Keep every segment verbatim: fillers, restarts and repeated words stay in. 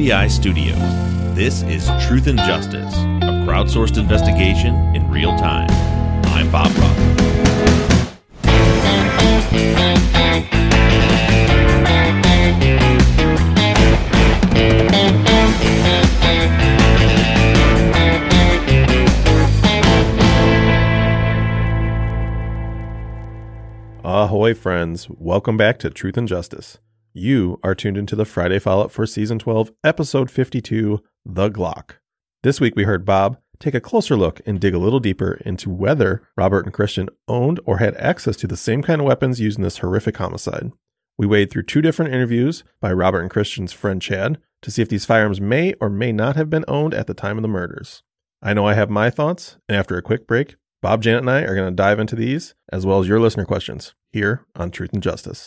B I Studios. This is Truth and Justice, a crowdsourced investigation in real time. I'm Bob Roth. Ahoy, friends. Welcome back to Truth and Justice. You are tuned into the Friday follow-up for Season twelve, Episode fifty-two, The Glock. This week we heard Bob take a closer look and dig a little deeper into whether Robert and Christian owned or had access to the same kind of weapons used in this horrific homicide. We waded through two different interviews by Robert and Christian's friend Chad to see if these firearms may or may not have been owned at the time of the murders. I know I have my thoughts, and after a quick break, Bob, Janet, and I are going to dive into these, as well as your listener questions, here on Truth and Justice.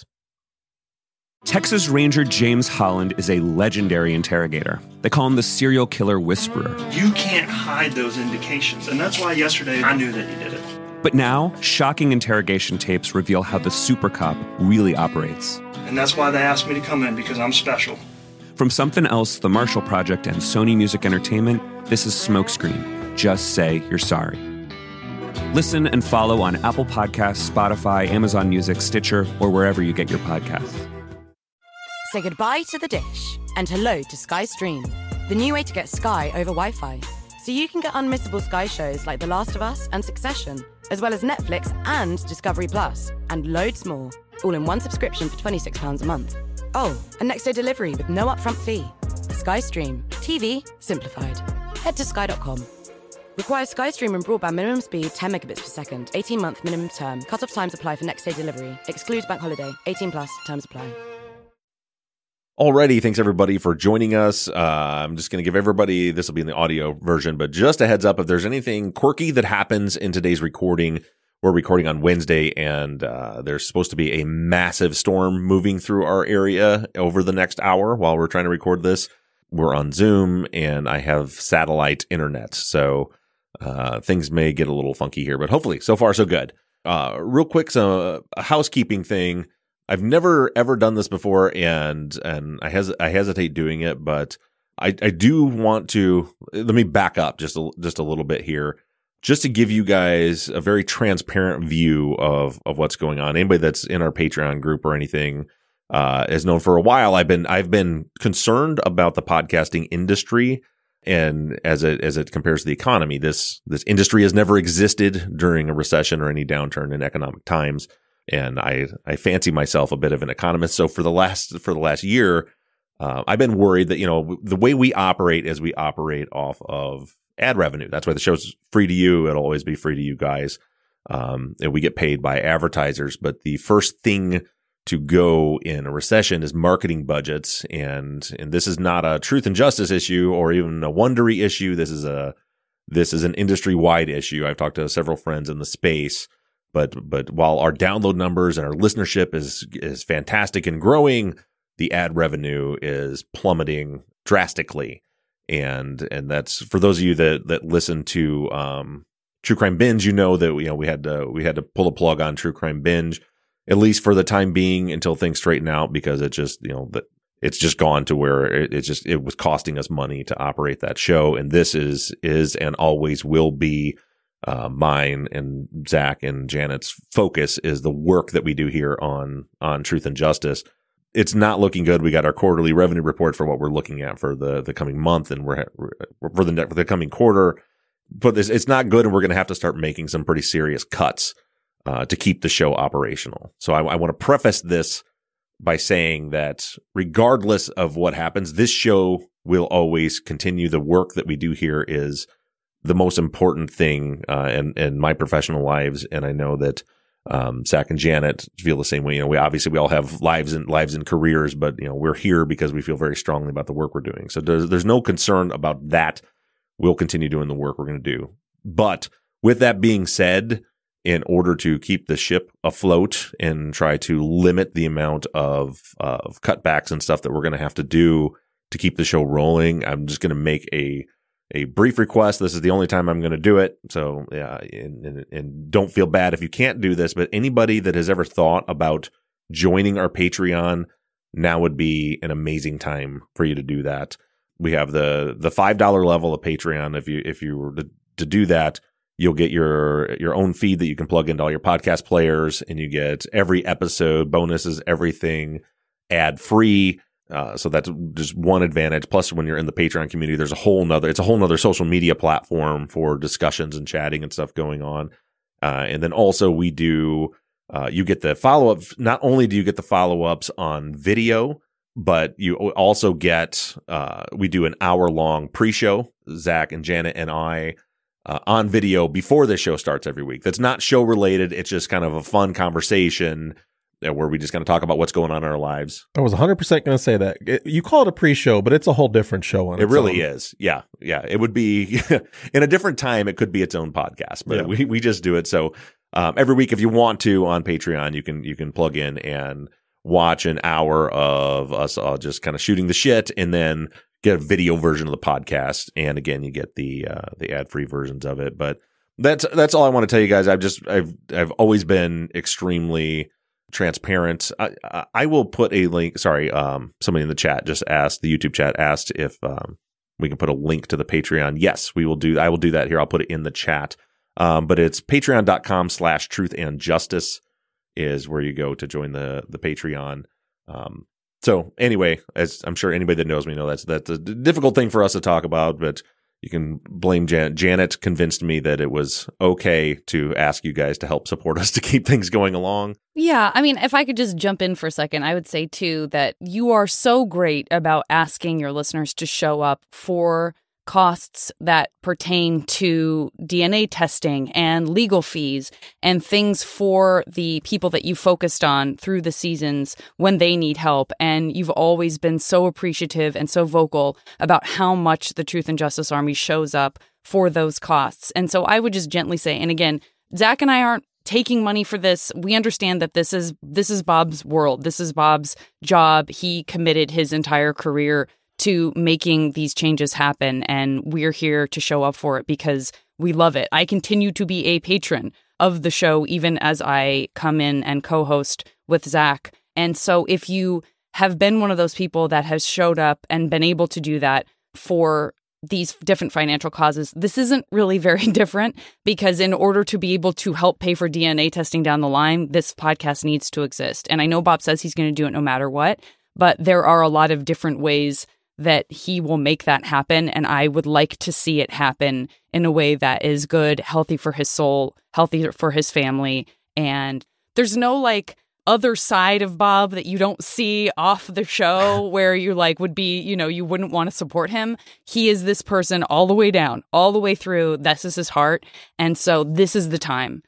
Texas Ranger James Holland is a legendary interrogator. They call him the serial killer whisperer. You can't hide those indications, and that's why yesterday I knew that he did it. But now, shocking interrogation tapes reveal how the super cop really operates. And that's why they asked me to come in, because I'm special. From Something Else, The Marshall Project, and Sony Music Entertainment, this is Smokescreen. Just say you're sorry. Listen and follow on Apple Podcasts, Spotify, Amazon Music, Stitcher, or wherever you get your podcasts. Say goodbye to the dish and hello to Sky Stream, the new way to get Sky over Wi-Fi. So you can get unmissable Sky shows like The Last of Us and Succession, as well as Netflix and Discovery Plus, and loads more, all in one subscription for twenty-six pounds a month. Oh, and next day delivery with no upfront fee. Sky Stream. T V simplified. Head to sky dot com. Requires Sky Stream and broadband minimum speed ten megabits per second, eighteen month minimum term. Cut-off times apply for next day delivery. Excludes bank holiday. eighteen plus. Terms apply. Alrighty, thanks everybody for joining us. Uh, I'm just going to give everybody, this will be in the audio version, but just a heads up, if there's anything quirky that happens in today's recording, we're recording on Wednesday, and uh, there's supposed to be a massive storm moving through our area over the next hour while we're trying to record this. We're on Zoom, and I have satellite internet, so uh, things may get a little funky here, but hopefully, so far, so good. Uh, real quick, so a housekeeping thing. I've never ever done this before, and and I hes- I hesitate doing it, but I, I do want to. Let me back up just a, just a little bit here, just to give you guys a very transparent view of of what's going on. Anybody that's in our Patreon group or anything uh, has known for a while. I've been I've been concerned about the podcasting industry, and as it as it compares to the economy. This this industry has never existed during a recession or any downturn in economic times. And I, I fancy myself a bit of an economist. So for the last, for the last year, uh, I've been worried that, you know, the way we operate is we operate off of ad revenue. That's why the show's free to you. It'll always be free to you guys. Um, and we get paid by advertisers. But the first thing to go in a recession is marketing budgets. And, and this is not a Truth and Justice issue or even a Wondery issue. This is a, this is an industry wide issue. I've talked to several friends in the space. But but while our download numbers and our listenership is is fantastic and growing, the ad revenue is plummeting drastically. And and that's for those of you that that listen to um, True Crime Binge, you know that you know we had to we had to pull a plug on True Crime Binge, at least for the time being, until things straighten out, because it just you know that it's just gone to where it, it just it was costing us money to operate that show. And this is is and always will be. Uh, mine and Zach and Janet's focus is the work that we do here on on Truth and Justice. It's not looking good. We got our quarterly revenue report for what we're looking at for the, the coming month, and we're for the for the coming quarter. But it's, it's not good, and we're going to have to start making some pretty serious cuts uh, to keep the show operational. So I, I want to preface this by saying that regardless of what happens, this show will always continue. The work that we do here is the most important thing uh, in, in my professional lives. And I know that um, Zach and Janet feel the same way. You know, we obviously we all have lives and lives and careers, but you know, we're here because we feel very strongly about the work we're doing. So there's, there's no concern about that. We'll continue doing the work we're going to do. But with that being said, in order to keep the ship afloat and try to limit the amount of, uh, of cutbacks and stuff that we're going to have to do to keep the show rolling, I'm just going to make a A brief request. This is the only time I'm going to do it. So, yeah, and, and, and don't feel bad if you can't do this. But anybody that has ever thought about joining our Patreon, now would be an amazing time for you to do that. we have the the five dollar level of Patreon. If you if you were to, to do that, you'll get your your own feed that you can plug into all your podcast players, and you get every episode, bonuses, everything ad free. Uh, so that's just one advantage. Plus, when you're in the Patreon community, there's a whole nother, it's a whole nother social media platform for discussions and chatting and stuff going on. Uh, and then also we do, uh, you get the follow-up. Not only do you get the follow-ups on video, but you also get, uh, we do an hour long pre-show, Zach and Janet and I, uh, on video before the show starts every week. That's not show related. It's just kind of a fun conversation where we just kind of talk about what's going on in our lives. I was one hundred percent going to say that. It, you call it a pre-show, but it's a whole different show on it. It its really own. is. Yeah. Yeah. It would be in a different time. It could be its own podcast, but yeah. we, we just do it. So um, every week, if you want to on Patreon, you can, you can plug in and watch an hour of us uh, just kind of shooting the shit, and then get a video version of the podcast. And again, you get the, uh, the ad free versions of it. But that's, that's all I want to tell you guys. I've just, I've, I've always been extremely transparent. I, I will put a link. Sorry, um, somebody in the chat just asked, the YouTube chat asked if um, we can put a link to the Patreon. Yes, we will do. I will do that here. I'll put it in the chat. Um, but it's patreon.com slash truth and justice is where you go to join the the Patreon. Um, so anyway, as I'm sure anybody that knows me know that's that's a difficult thing for us to talk about, but you can blame Janet. Janet convinced me that it was okay to ask you guys to help support us to keep things going along. Yeah, I mean, if I could just jump in for a second, I would say, too, that you are so great about asking your listeners to show up for costs that pertain to D N A testing and legal fees and things for the people that you focused on through the seasons when they need help. And you've always been so appreciative and so vocal about how much the Truth and Justice Army shows up for those costs. And so I would just gently say, and again, Zach and I aren't taking money for this. We understand that this is this is Bob's world. This is Bob's job. He committed his entire career to making these changes happen, and we're here to show up for it because we love it. I continue to be a patron of the show, even as I come in and co-host with Zach. And so if you have been one of those people that has showed up and been able to do that for these different financial causes, this isn't really very different, because in order to be able to help pay for D N A testing down the line, this podcast needs to exist. And I know Bob says he's going to do it no matter what, but there are a lot of different ways that he will make that happen. And I would like to see it happen in a way that is good, healthy for his soul, healthy for his family. And there's no like other side of Bob that you don't see off the show where you like would be, you know, you wouldn't want to support him. He is this person all the way down, all the way through. This is his heart. And so this is the time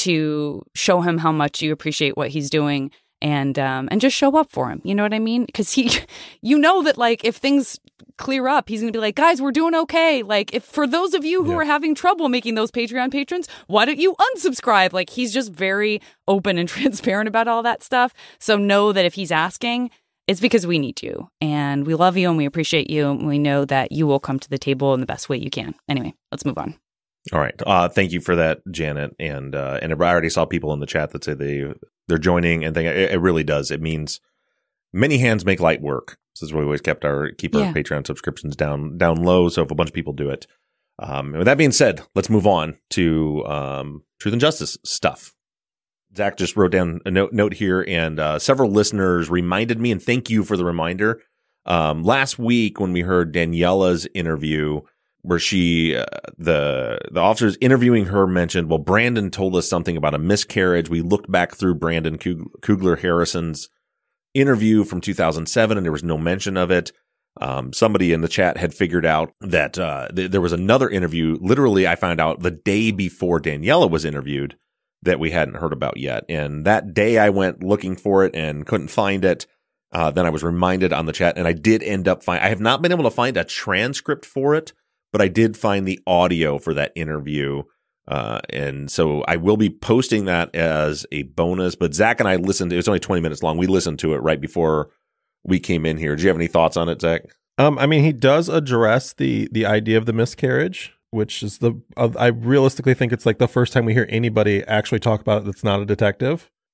to show him how much you appreciate what he's doing. And um, and just show up for him. You know what I mean? Because he, you know that like if things clear up, he's going to be like, guys, we're doing okay. Like if for those of you who yeah. are having trouble making those Patreon patrons, why don't you unsubscribe? Like he's just very open and transparent about all that stuff. So know that if he's asking, it's because we need you. And we love you and we appreciate you. And we know that you will come to the table in the best way you can. Anyway, let's move on. All right. Uh, thank you for that, Janet. And uh, and I already saw people in the chat that say they, they're joining and think it, it really does. It means many hands make light work. This is why we always kept our keep our Yeah. Patreon subscriptions down down low. So if a bunch of people do it. Um, and with that being said, let's move on to um, Truth and Justice stuff. Zach just wrote down a note, note here, and uh, several listeners reminded me, and thank you for the reminder. Um, last week when we heard Daniela's interview, where she, uh, the the officers interviewing her mentioned, well, Brandon told us something about a miscarriage. We looked back through Brandon Kugler Harrison's interview from two thousand seven, and there was no mention of it. Um, somebody in the chat had figured out that uh, th- there was another interview. Literally, I found out the day before Daniela was interviewed that we hadn't heard about yet. And that day I went looking for it and couldn't find it. Uh, then I was reminded on the chat, and I did end up find. I have not been able to find a transcript for it, but I did find the audio for that interview. Uh, and so I will be posting that as a bonus. But Zach and I listened to it. It's only twenty minutes long. We listened to it right before we came in here. Do you have any thoughts on it, Zach? Um, I mean, he does address the the idea of the miscarriage, which is the uh, I realistically think it's like the first time we hear anybody actually talk about it that's not a detective.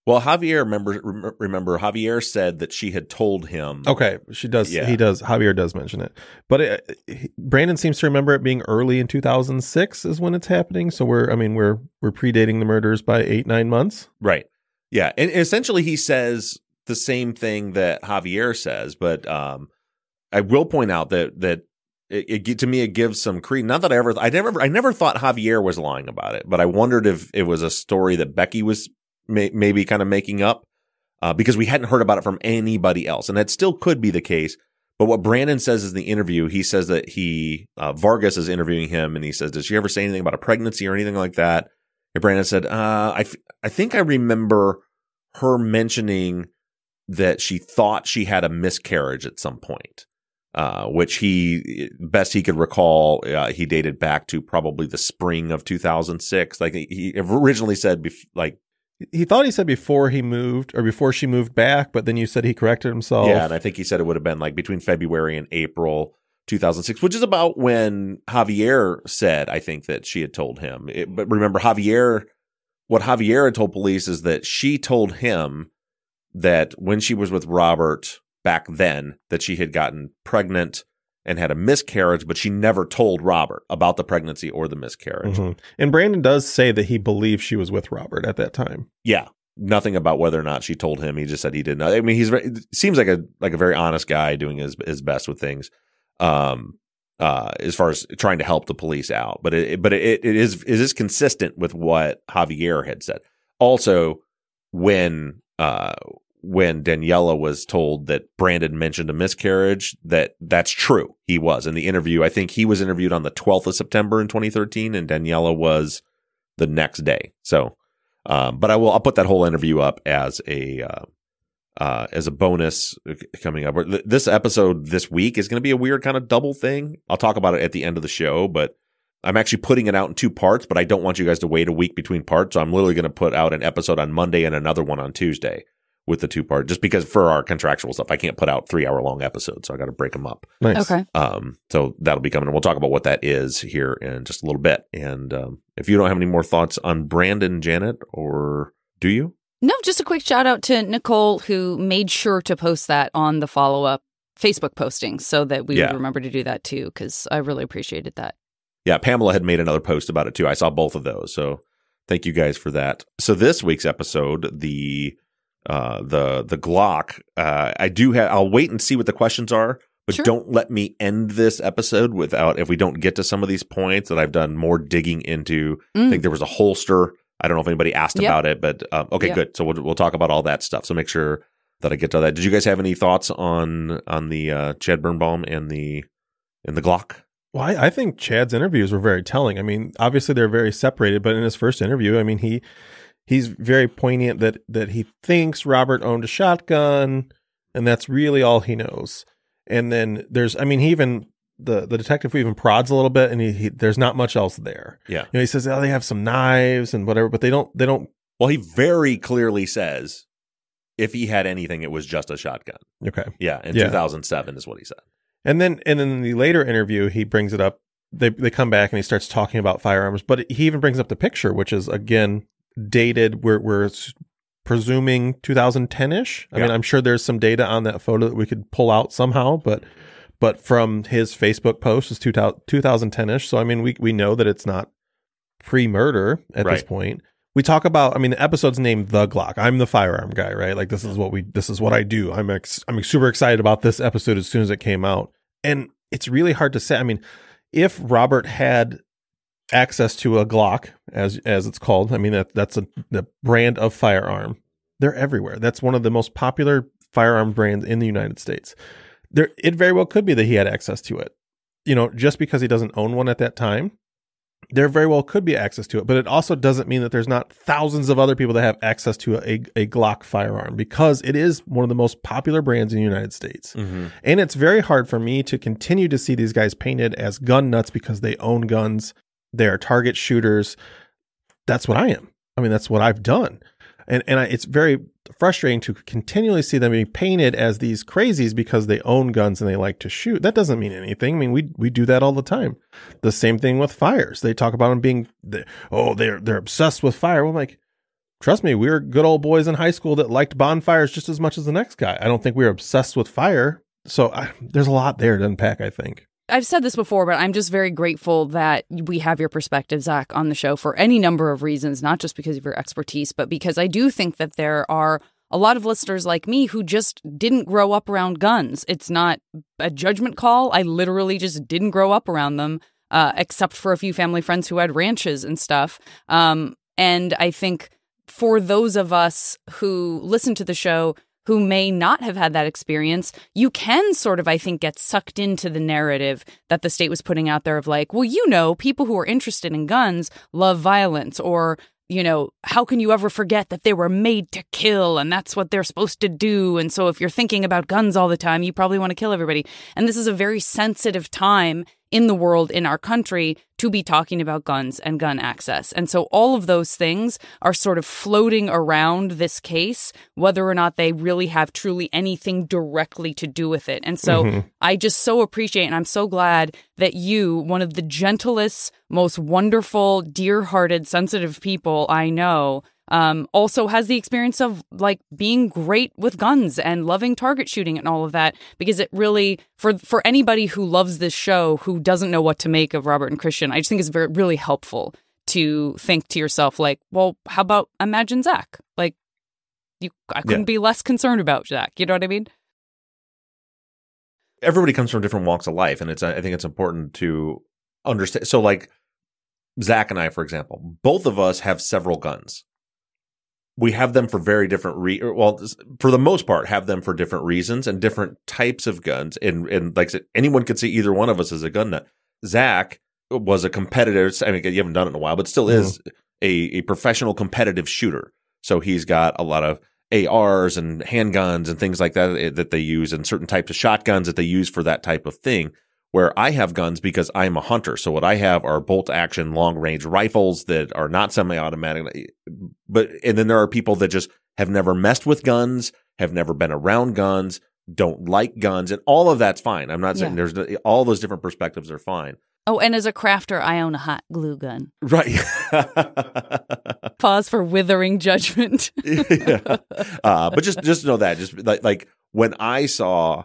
Well, Javier, remember, rem- remember, Javier said that she had told him. Okay, she does. Yeah. He does. Javier does mention it, but it, he, Brandon seems to remember it being early in two thousand six is when it's happening. So we're, I mean, we're we're predating the murders by eight nine months. Right. Yeah, and essentially he says the same thing that Javier says, but um, I will point out that that it, it to me it gives some credence. Not that I ever, I never, I never thought Javier was lying about it, but I wondered if it was a story that Becky was may, maybe kind of making up uh, because we hadn't heard about it from anybody else, and that still could be the case. But what Brandon says is the interview, he says that he uh, Vargas is interviewing him, and he says, "Did she ever say anything about a pregnancy or anything like that?" And Brandon said, uh, I, f- I think I remember her mentioning that she thought she had a miscarriage at some point, uh, which he, best he could recall, uh, he dated back to probably the spring of two thousand six. Like he originally said, bef- like, He thought he said before he moved or before she moved back, but then you said he corrected himself. yeah, and I think he said it would have been like between February and April two thousand six, which is about when Javier said, I think, that she had told him. It, but remember, Javier, what Javier had told police is that she told him that when she was with Robert back then, that she had gotten pregnant and had a miscarriage, but she never told Robert about the pregnancy or the miscarriage. Mhm. And Brandon does say that he believes she was with Robert at that time. Yeah. Nothing about whether or not she told him. He just said he didn't know. I mean, he's very, seems like a like a very honest guy doing his his best with things. Um, uh, as far as trying to help the police out, but it, but it, it is, it is consistent with what Javier had said. Also, when, uh, when Daniela was told that Brandon mentioned a miscarriage, that that's true. He was in the interview. I think he was interviewed on the twelfth of September in twenty thirteen, and Daniela was the next day. So, um, but I will, I'll put that whole interview up as a, uh, Uh, as a bonus coming up. This episode this week is going to be a weird kind of double thing. I'll talk about it at the end of the show, but I'm actually putting it out in two parts, but I don't want you guys to wait a week between parts. So I'm literally going to put out an episode on Monday and another one on Tuesday with the two part, just because for our contractual stuff, I can't put out three hour long episodes. So I got to break them up. Nice. Okay. Um, so that'll be coming, and we'll talk about what that is here in just a little bit. And um, if you don't have any more thoughts on Brandon, Janet, or do you? No, just a quick shout out to Nicole, who made sure to post that on the follow up Facebook posting so that we Yeah. would remember to do that too, because I really appreciated that. Yeah, Pamela had made another post about it too. I saw both of those, so thank you guys for that. So this week's episode, the uh, the the Glock, uh, I do have. I'll wait and see what the questions are, but Sure. don't let me end this episode without if we don't get to some of these points that I've done more digging into. Mm. I think there was a holster. I don't know if anybody asked Yep. about it, but um, okay, Yep. good. So we'll we'll talk about all that stuff. So make sure that I get to that. Did you guys have any thoughts on on the uh, Chad Birnbaum and the and the Glock? Well, I, I think Chad's interviews were very telling. I mean, obviously they're very separated, but in his first interview, I mean, he he's very poignant that that he thinks Robert owned a shotgun, and that's really all he knows. And then there's, I mean, he even the the detective even prods a little bit, and he, he there's not much else there. Yeah. You know, he says, oh, they have some knives and whatever, but they don't they don't. Well, he very clearly says if he had anything, it was just a shotgun. Okay. Yeah, in Yeah. two thousand seven is what he said. And then and then in the later interview, he brings it up. They they come back and he starts talking about firearms, but he even brings up the picture, which is again dated. We're we're presuming two thousand ten-ish. I Yeah. mean, I'm sure there's some data on that photo that we could pull out somehow, but but from his Facebook post is two thousand ten-ish. So I mean, we we know that it's not pre-murder at this Right. point. We talk about, I mean, the episode's named The Glock. I'm the firearm guy, right? Like this is what we, this is what I do. I'm ex, I'm super excited about this episode as soon as it came out. And it's really hard to say. I mean, if Robert had access to a Glock, as as it's called, I mean, that that's a the brand of firearm. They're everywhere. That's one of the most popular firearm brands in the United States. There, it very well could be that he had access to it. You know, just because he doesn't own one at that time, there very well could be access to it, but it also doesn't mean that there's not thousands of other people that have access to a, a Glock firearm, because it is one of the most popular brands in the United States. Mm-hmm. And it's very hard for me to continue to see these guys painted as gun nuts because they own guns. They are target shooters. That's what I am. I mean, that's what I've done. And and I, it's very frustrating to continually see them being painted as these crazies because they own guns and they like to shoot. That doesn't mean anything. I mean, we we do that all the time. The same thing with fires. They talk about them being, oh, they're they're obsessed with fire. Well, I'm like, trust me, we were good old boys in high school that liked bonfires just as much as the next guy. I don't think we were obsessed with fire. So I, there's a lot there to unpack, I think. I've said this before, but I'm just very grateful that we have your perspective, Zach, on the show for any number of reasons, not just because of your expertise, but because I do think that there are a lot of listeners like me who just didn't grow up around guns. It's not a judgment call. I literally just didn't grow up around them, uh, except for a few family friends who had ranches and stuff. Um, and I think for those of us who listen to the show who may not have had that experience, you can sort of, I think, get sucked into the narrative that the state was putting out there of like, well, you know, people who are interested in guns love violence, or, you know, how can you ever forget that they were made to kill and that's what they're supposed to do? And so if you're thinking about guns all the time, you probably want to kill everybody. And this is a very sensitive time in the world, in our country, to be talking about guns and gun access. And so all of those things are sort of floating around this case, whether or not they really have truly anything directly to do with it. And so mm-hmm. I just so appreciate, and I'm so glad that you, one of the gentlest, most wonderful, dear-hearted, sensitive people I know, Um, also has the experience of like being great with guns and loving target shooting and all of that, because it really, for for anybody who loves this show who doesn't know what to make of Robert and Christian, I just think it's very really helpful to think to yourself like, well, how about imagine Zach? Like, you, I couldn't yeah. be less concerned about Zach. You know what I mean? Everybody comes from different walks of life, and it's I think it's important to understand. So, like Zach and I, for example, both of us have several guns. We have them for very different re- well, for the most part, have them for different reasons and different types of guns. And and like I said, anyone could see either one of us as a gun nut. Zach was a competitor. I mean, you haven't done it in a while, but still mm-hmm. is a, a professional competitive shooter. So he's got a lot of A Rs and handguns and things like that that they use, and certain types of shotguns that they use for that type of thing. Where I have guns because I'm a hunter. So what I have are bolt action long range rifles that are not semi-automatic. But, and then there are people that just have never messed with guns, have never been around guns, don't like guns, and all of that's fine. I'm not saying yeah. there's all those different perspectives are fine. Oh, and as a crafter, I own a hot glue gun. Right. Pause for withering judgment. yeah. Uh, but just, just know that just like, like when I saw,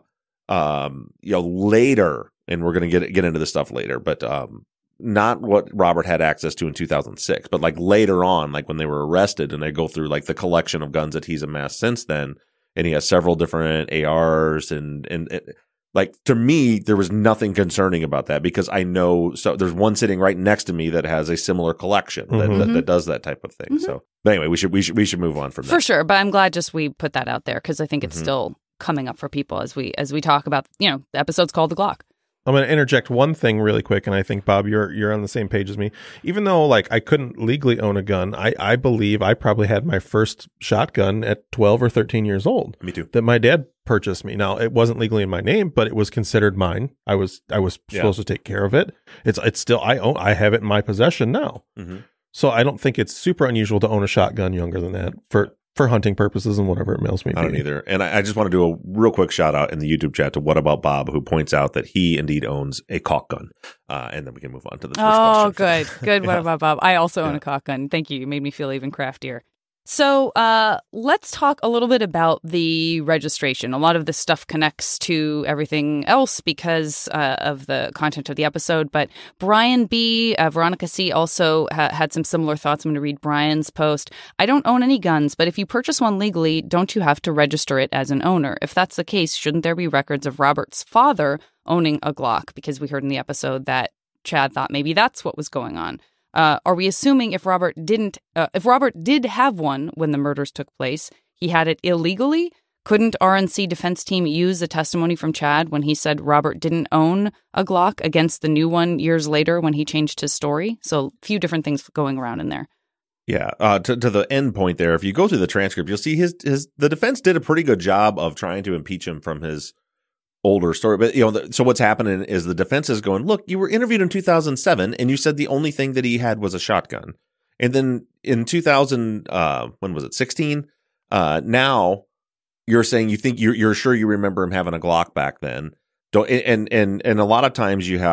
um, you know, later, and we're going to get get into this stuff later, but um, not what Robert had access to in two thousand six, but like later on, like when they were arrested and they go through like the collection of guns that he's amassed since then, and he has several different A Rs and, and, and like to me, there was nothing concerning about that because I know, so there's one sitting right next to me that has a similar collection that, mm-hmm. that, that does that type of thing. Mm-hmm. So but anyway, we should, we should, we should move on from that. For sure. But I'm glad just we put that out there because I think it's mm-hmm. still coming up for people as we, as we talk about, you know, the episode's called The Glock. I'm going to interject one thing really quick, and I think, Bob, you're you're on the same page as me. Even though, like, I couldn't legally own a gun, I, I believe I probably had my first shotgun at twelve or thirteen years old. Me too. That my dad purchased me. Now, it wasn't legally in my name, but it was considered mine. I was I was yeah. supposed to take care of it. It's it's still I own I have it in my possession now. Mm-hmm. So I don't think it's super unusual to own a shotgun younger than that for. For hunting purposes and whatever it mails me. I don't either. And I, I just want to do a real quick shout out in the YouTube chat to What About Bob, who points out that he indeed owns a caulk gun. Uh, and then we can move on to the first oh, question. Oh, good. Good. What yeah. About Bob? I also own yeah. a caulk gun. Thank you. You made me feel even craftier. So uh, let's talk a little bit about the registration. A lot of this stuff connects to everything else because uh, of the content of the episode. But Brian B., uh, Veronica C. also ha- had some similar thoughts. I'm going to read Brian's post. I don't own any guns, but if you purchase one legally, don't you have to register it as an owner? If that's the case, shouldn't there be records of Robert's father owning a Glock? Because we heard in the episode that Chad thought maybe that's what was going on. Uh, are we assuming if Robert didn't, uh, if Robert did have one when the murders took place, he had it illegally? Couldn't R N C defense team use the testimony from Chad when he said Robert didn't own a Glock against the new one years later when he changed his story? So a few different things going around in there. Yeah. Uh, to, to the end point there, if you go through the transcript, you'll see his, his, the defense did a pretty good job of trying to impeach him from his older story. But, you know, the, so what's happening is the defense is going, look, you were interviewed in two thousand seven and you said the only thing that he had was a shotgun. And then in two thousand, uh, when was it, sixteen? Uh, now you're saying you think you're, you're sure you remember him having a Glock back then. Don't, and, and, and a lot of times you have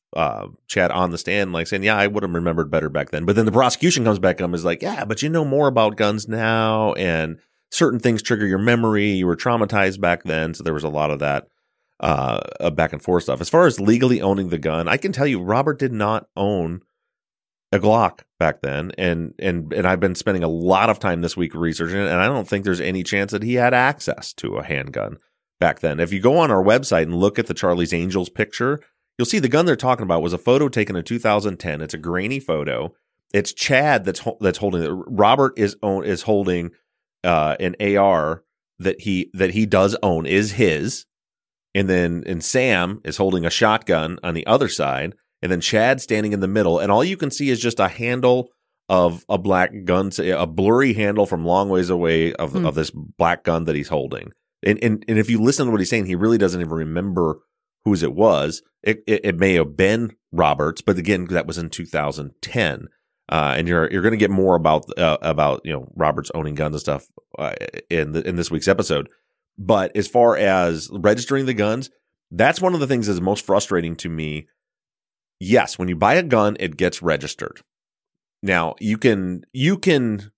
uh, Chad on the stand, like saying, yeah, I would have remembered better back then. But then the prosecution comes back up and is like, yeah, but you know more about guns now, and certain things trigger your memory. You were traumatized back then. So there was a lot of that uh, back and forth stuff. As far as legally owning the gun, I can tell you Robert did not own a Glock back then. And, and, and I've been spending a lot of time this week researching it, and I don't think there's any chance that he had access to a handgun back then. If you go on our website and look at the Charlie's Angels picture, you'll see the gun they're talking about was a photo taken in two thousand ten. It's a grainy photo. It's Chad that's that's holding it. Robert is own, is holding uh, an A R that he that he does own, is his, and then and Sam is holding a shotgun on the other side, and then Chad standing in the middle, and all you can see is just a handle of a black gun, a blurry handle from long ways away of mm. of this black gun that he's holding. And, and and if you listen to what he's saying, he really doesn't even remember whose it was. It, it it may have been Robert's, but again, that was in two thousand ten. Uh, and you're you're going to get more about uh, about you know Robert's owning guns and stuff uh, in the, in this week's episode. But as far as registering the guns, that's one of the things that's most frustrating to me. Yes, when you buy a gun, it gets registered. Now you can you can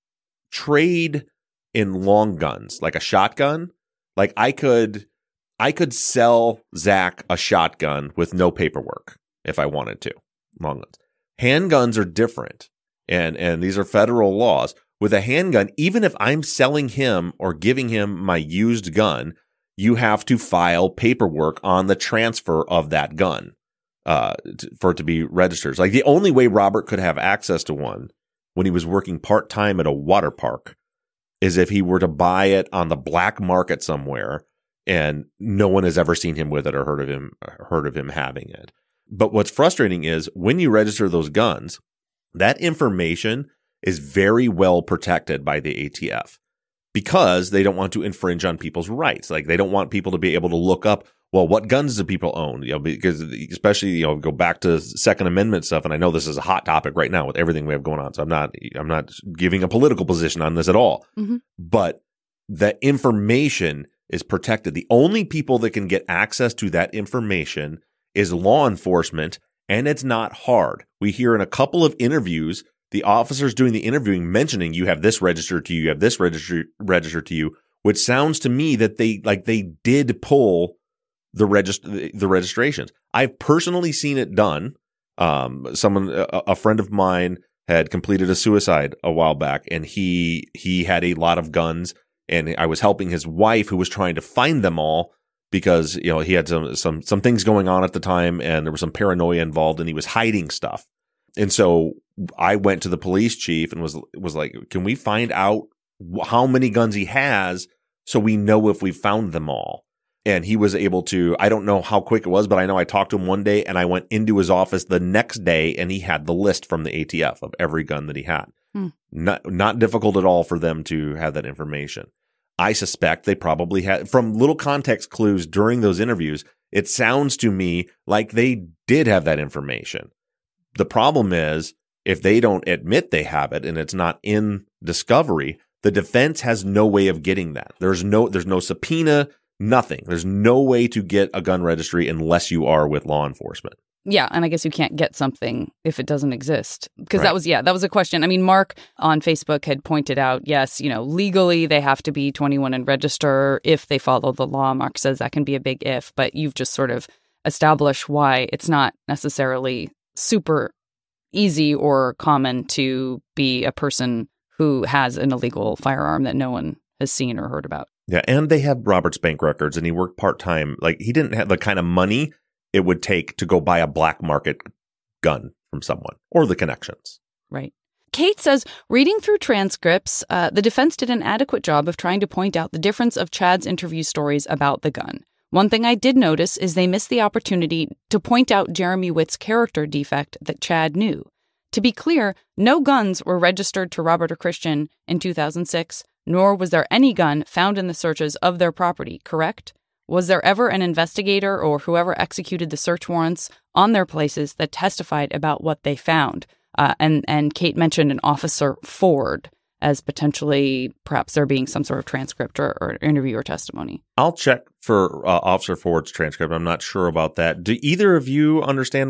trade in long guns, like a shotgun. Like I could, I could sell Zach a shotgun with no paperwork if I wanted to. Long guns, handguns are different, and and these are federal laws. With a handgun, even if I'm selling him or giving him my used gun, you have to file paperwork on the transfer of that gun uh, to, for it to be registered. Like the only way Robert could have access to one when he was working part time at a water park is if he were to buy it on the black market somewhere, and no one has ever seen him with it or heard of him heard of him having it. But what's frustrating is when you register those guns, that information is very well protected by the A T F because they don't want to infringe on people's rights. Like they don't want people to be able to look up, well, what guns do people own? You know, because especially, you know, go back to Second Amendment stuff. And I know this is a hot topic right now with everything we have going on. So I'm not, I'm not giving a political position on this at all, mm-hmm. but the information is protected. The only people that can get access to that information is law enforcement, and it's not hard. We hear in a couple of interviews, the officers doing the interviewing mentioning you have this registered to you, you have this registered registered to you, which sounds to me that they like they did pull the register the registrations. I've personally seen it done. Um, someone, a, a friend of mine, had completed a suicide a while back, and he he had a lot of guns, and I was helping his wife who was trying to find them all because you know he had some some some things going on at the time, and there was some paranoia involved, and he was hiding stuff. And so I went to the police chief and was was like, "Can we find out how many guns he has so we know if we found them all?" And he was able to, I don't know how quick it was, but I know I talked to him one day and I went into his office the next day and he had the list from the A T F of every gun that he had. Hmm. Not, not difficult at all for them to have that information. I suspect they probably had, from little context clues during those interviews, it sounds to me like they did have that information. The problem is if they don't admit they have it and it's not in discovery, the defense has no way of getting that. There's no, there's no subpoena. Nothing. There's no way to get a gun registry unless you are with law enforcement. Yeah, and I guess you can't get something if it doesn't exist. Because right. that was, yeah, that was a question. I mean, Mark on Facebook had pointed out, yes, you know, legally they have to be twenty-one and register if they follow the law. Mark says that can be a big if, but you've just sort of established why it's not necessarily super easy or common to be a person who has an illegal firearm that no one has seen or heard about. Yeah, and they have Robert's bank records, and he worked part-time. Like, he didn't have the kind of money it would take to go buy a black market gun from someone, or the connections. Right. Kate says, reading through transcripts, uh, the defense did an adequate job of trying to point out the difference of Chad's interview stories about the gun. One thing I did notice is they missed the opportunity to point out Jeremy Witt's character defect that Chad knew. To be clear, no guns were registered to Robert or Christian in two thousand six, nor was there any gun found in the searches of their property, correct? Was there ever an investigator or whoever executed the search warrants on their places that testified about what they found? Uh, and, and Kate mentioned an Officer Ford as potentially perhaps there being some sort of transcript or, or interview or testimony. I'll check for uh, Officer Ford's transcript. I'm not sure about that. Do either of you understand what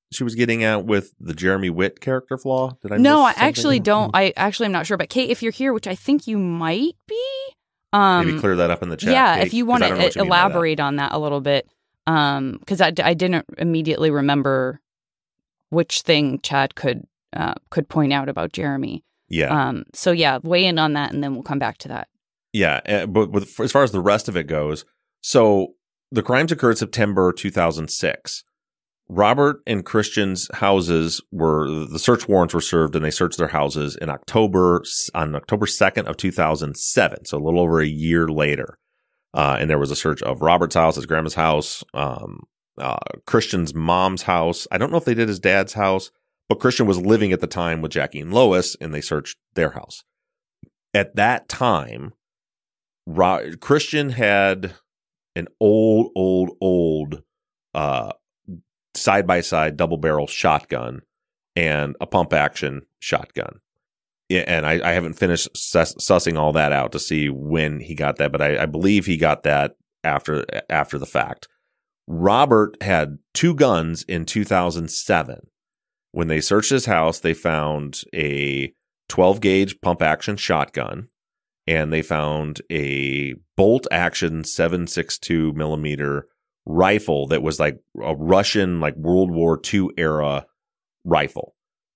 she was getting at with the Jeremy Witt character flaw? Did I No, I miss actually something? don't. I actually am not sure. But Kate, if you're here, which I think you might be, um, Maybe clear that up in the chat. yeah, Kate, if you 'cause want I don't know what to you mean by that. elaborate on that a little bit, because I, I didn't immediately remember which thing Chad could uh, could point out about Jeremy. Yeah. Um. So yeah, weigh in on that, and then we'll come back to that. Yeah, uh, but with, as far as the rest of it goes, so the crimes occurred September two thousand six. Robert and Christian's houses were, the search warrants were served and they searched their houses in October, on October second of two thousand seven. So a little over a year later. Uh, and there was a search of Robert's house, his grandma's house, um, uh, Christian's mom's house. I don't know if they did his dad's house, but Christian was living at the time with Jackie and Lois and they searched their house. At that time, Ro- Christian had an old, old, old, uh, side-by-side double-barrel shotgun and a pump-action shotgun. Yeah, and I, I haven't finished sus- sussing all that out to see when he got that, but I, I believe he got that after after the fact. Robert had two guns in two thousand seven. When they searched his house, they found a twelve-gauge pump-action shotgun, and they found a bolt-action seven six two millimeter rifle that was like a Russian, like World War Two era rifle.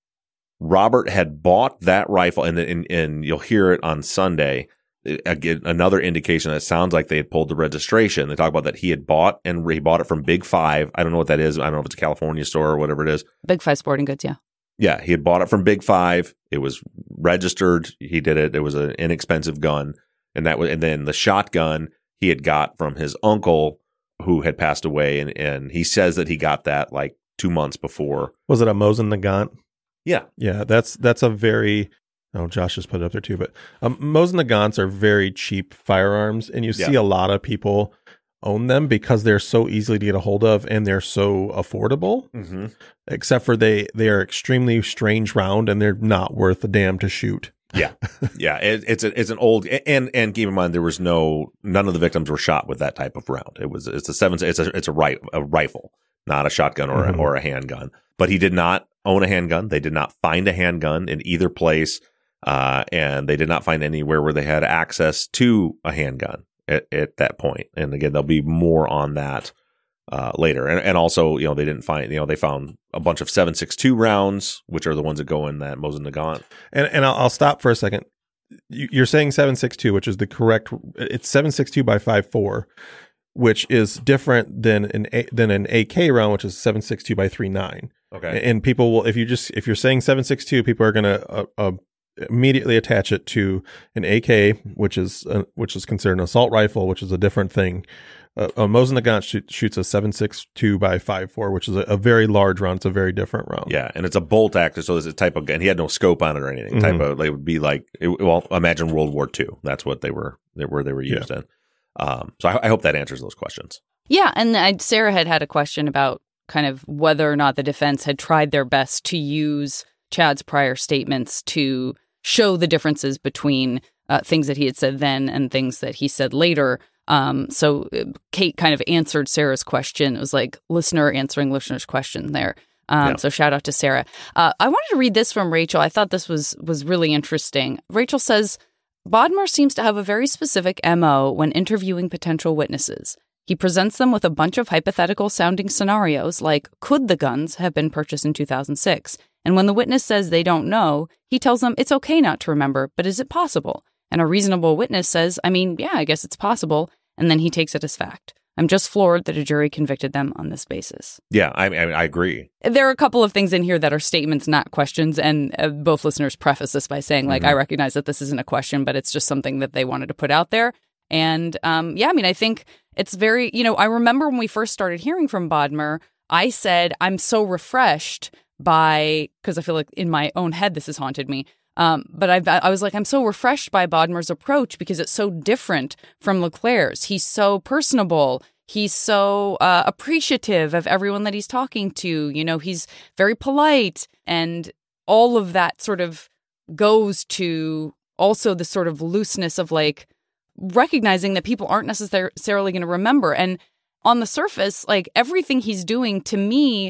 Robert had bought that rifle, and, and and you'll hear it on Sunday. Again, another indication that it sounds like they had pulled the registration. They talk about that he had bought, and he bought it from Big Five. I don't know what that is. I don't know if it's a California store or whatever it is. Big Five Sporting Goods, yeah. Yeah, he had bought it from Big Five. It was registered. He did it. It was an inexpensive gun, and that was, and then the shotgun he had got from his uncle, who had passed away, and, and he says that he got that like two months before. Was it a Mosin Nagant? Yeah. Yeah, that's that's a very, oh, Josh just put it up there too, but um, Mosin Nagants are very cheap firearms, and you Yeah. see a lot of people own them because they're so easily to get a hold of and they're so affordable, Mm-hmm. except for they, they are extremely strange round and they're not worth a damn to shoot. Yeah, yeah. It, it's a, it's an old, and and keep in mind there was no, none of the victims were shot with that type of round. It was it's a seven, it's a it's a, ri- a rifle, not a shotgun or Mhm. a, or a handgun. But he did not own a handgun. They did not find a handgun in either place, uh, and they did not find anywhere where they had access to a handgun at, at that point. And again, there'll be more on that uh, later. And and also, you know, they didn't find, you know, they found a bunch of seven six two rounds, which are the ones that go in that Mosin Nagant. And and I'll, I'll stop for a second. You- You're saying seven six two, which is the correct. It's seven six two by five four, which is different than an A, than an A K round, which is seven six two by three nine. Okay. And people will, if you just if you're saying seven six two, people are going to uh, uh, immediately attach it to an A K, which is uh, which is considered an assault rifle, which is a different thing. Uh, a Mosin Nagant shoot, shoots a seven six two by five four, which is a, a very large round. It's a very different round. Yeah, and it's a bolt action, so it's a type of gun. He had no scope on it or anything. Type Mhm. of, they would be like, it, well, imagine World War Two. That's what they were, they were, they were used in. Um, so I, I hope that answers those questions. Yeah, and I, Sarah had had a question about kind of whether or not the defense had tried their best to use Chad's prior statements to show the differences between uh, things that he had said then and things that he said later. Um, so uh, Kate kind of answered Sarah's question. It was like listener answering listener's question there. Um, Yeah. So shout out to Sarah. Uh, I wanted to read this from Rachel. I thought this was was really interesting. Rachel says, Bodmer seems to have a very specific M O when interviewing potential witnesses. He presents them with a bunch of hypothetical sounding scenarios like, could the guns have been purchased in two thousand six? And when the witness says they don't know, he tells them it's okay not to remember, but is it possible? And a reasonable witness says, I mean, yeah, I guess it's possible. And then he takes it as fact. I'm just floored that a jury convicted them on this basis. Yeah, I, I, I agree. There are a couple of things in here that are statements, not questions. And uh, both listeners preface this by saying, like, Mhm. I recognize that this isn't a question, but it's just something that they wanted to put out there. And um, yeah, I mean, I think it's very, you know, I remember when we first started hearing from Bodmer, I said, I'm so refreshed by, because I feel like in my own head, this has haunted me. Um, but I, I was like, I'm so refreshed by Bodmer's approach because it's so different from Leclerc's. He's so personable. He's so uh, appreciative of everyone that he's talking to. You know, he's very polite, and all of that sort of goes to also the sort of looseness of like recognizing that people aren't necessarily going to remember. And on the surface, like everything he's doing to me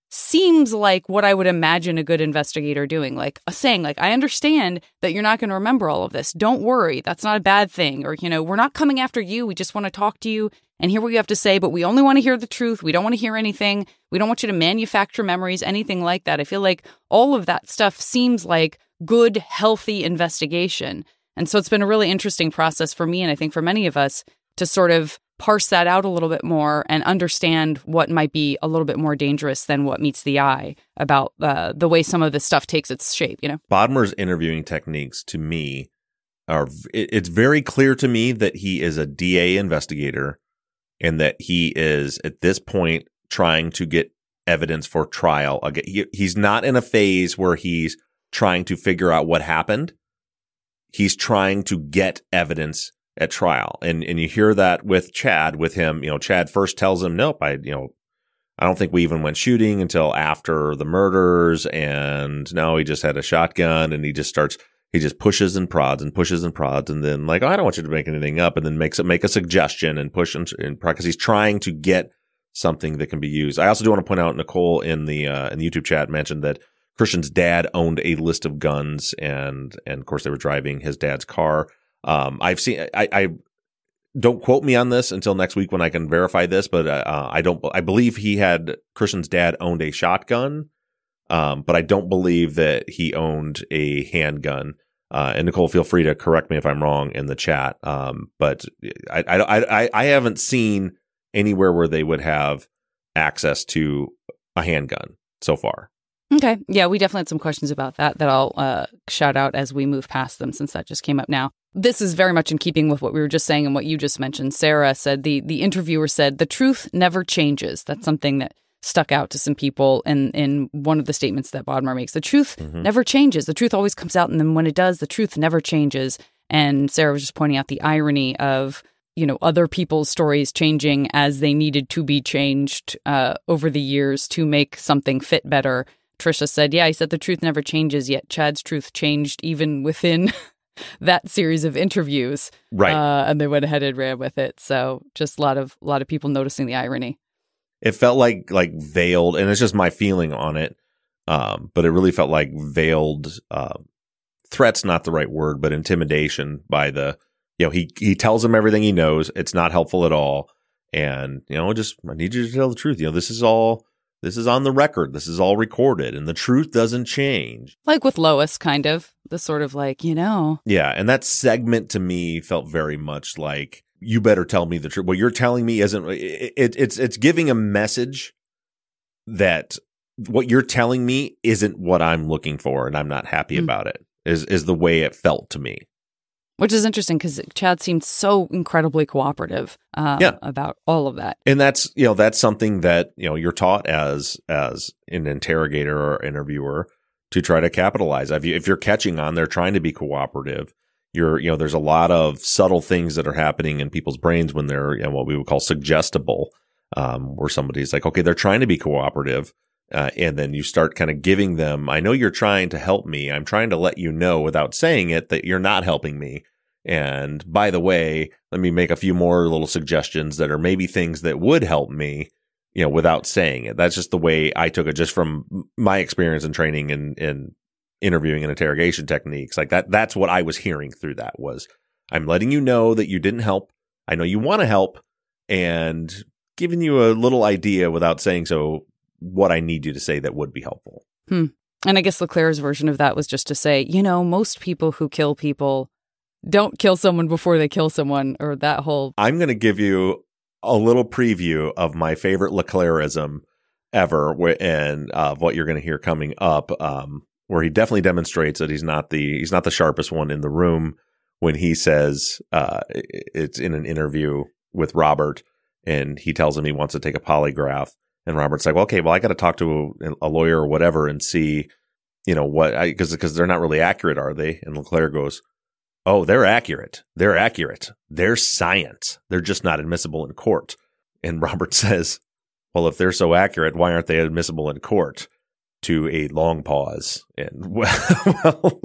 seems like what I would imagine a good investigator doing, like uh, saying, like, I understand that you're not going to remember all of this. Don't worry. That's not a bad thing. Or, you know, we're not coming after you. We just want to talk to you and hear what you have to say, but we only want to hear the truth. We don't want to hear anything. We don't want you to manufacture memories, anything like that. I feel like all of that stuff seems like good, healthy investigation. And so it's been a really interesting process for me, and I think for many of us, to sort of parse that out a little bit more and understand what might be a little bit more dangerous than what meets the eye about uh, the way some of this stuff takes its shape, you know? Bodmer's interviewing techniques, to me, are it, it's very clear to me that he is a D A investigator and that he is, at this point, trying to get evidence for trial. Again, he, he's not in a phase where he's trying to figure out what happened. He's trying to get evidence at trial. And and you hear that with Chad, with him, you know, Chad first tells him, nope, I, you know, I don't think we even went shooting until after the murders. And no, he just had a shotgun, and he just starts, he just pushes and prods and pushes and prods. And then like, oh, I don't want you to make anything up. And then makes it, make a suggestion and push and, and because he's trying to get something that can be used. I also do want to point out, Nicole in the, uh, in the YouTube chat mentioned that Christian's dad owned a list of guns, and, and of course they were driving his dad's car. Um, I've seen, I, I don't quote me on this until next week when I can verify this, but, uh, I don't, I believe he had, Christian's dad owned a shotgun. Um, but I don't believe that he owned a handgun. Uh, and Nicole, feel free to correct me if I'm wrong in the chat. Um, but I, I, I, I haven't seen anywhere where they would have access to a handgun so far. Okay. Yeah, we definitely had some questions about that that I'll uh, shout out as we move past them, since that just came up now. This is very much in keeping with what we were just saying and what you just mentioned. Sarah said, the, the interviewer said, the truth never changes. That's something that stuck out to some people in, in one of the statements that Bodmer makes. The truth mm-hmm. never changes. The truth always comes out, and then when it does, the truth never changes. And Sarah was just pointing out the irony of, you know, other people's stories changing as they needed to be changed uh, over the years to make something fit better. Trisha said, yeah, he said the truth never changes, yet Chad's truth changed even within that series of interviews. Right. Uh, and they went ahead and ran with it. So just a lot of, a lot of people noticing the irony. It felt like, like veiled, and it's just my feeling on it. Um, but it really felt like veiled, uh, threats, not the right word, but intimidation by the, you know, he, he tells him everything he knows. It's not helpful at all. And, you know, just, I need you to tell the truth. You know, this is all, this is on the record. This is all recorded, and the truth doesn't change. Like with Lois, kind of, the sort of like, you know. Yeah. And that segment to me felt very much like, you better tell me the truth. What you're telling me isn't, it, it, it's, it's giving a message that what you're telling me isn't what I'm looking for, and I'm not happy mm. about it, is, is the way it felt to me. Which is interesting, because Chad seemed so incredibly cooperative uh, yeah. about all of that. And that's, you know, that's something that, you know, you're taught as, as an interrogator or interviewer to try to capitalize. If, you, if you're catching on, they're trying to be cooperative. You're, you know, there's a lot of subtle things that are happening in people's brains when they're, you know, what we would call suggestible, um, where somebody's like, okay, they're trying to be cooperative. Uh, and then you start kind of giving them, I know you're trying to help me. I'm trying to let you know without saying it that you're not helping me. And by the way, let me make a few more little suggestions that are maybe things that would help me, you know, without saying it. That's just the way I took it, just from my experience and training and, and interviewing and interrogation techniques. Like that, that's what I was hearing through that was, I'm letting you know that you didn't help. I know you want to help, and giving you a little idea without saying so what I need you to say that would be helpful. Hmm. And I guess Leclerc's version of that was just to say, you know, most people who kill people don't kill someone before they kill someone, or that whole... I'm going to give you a little preview of my favorite Leclercism ever, and uh, of what you're going to hear coming up, um, where he definitely demonstrates that he's not the he's not the sharpest one in the room when he says, uh, it's in an interview with Robert, and he tells him he wants to take a polygraph. And Robert's like, well, okay, well, I got to talk to a, a lawyer or whatever and see, you know, what, because because they're not really accurate, are they? And Leclerc goes, oh, they're accurate. They're accurate. They're science. They're just not admissible in court. And Robert says, well, if they're so accurate, why aren't they admissible in court? To a long pause. And well,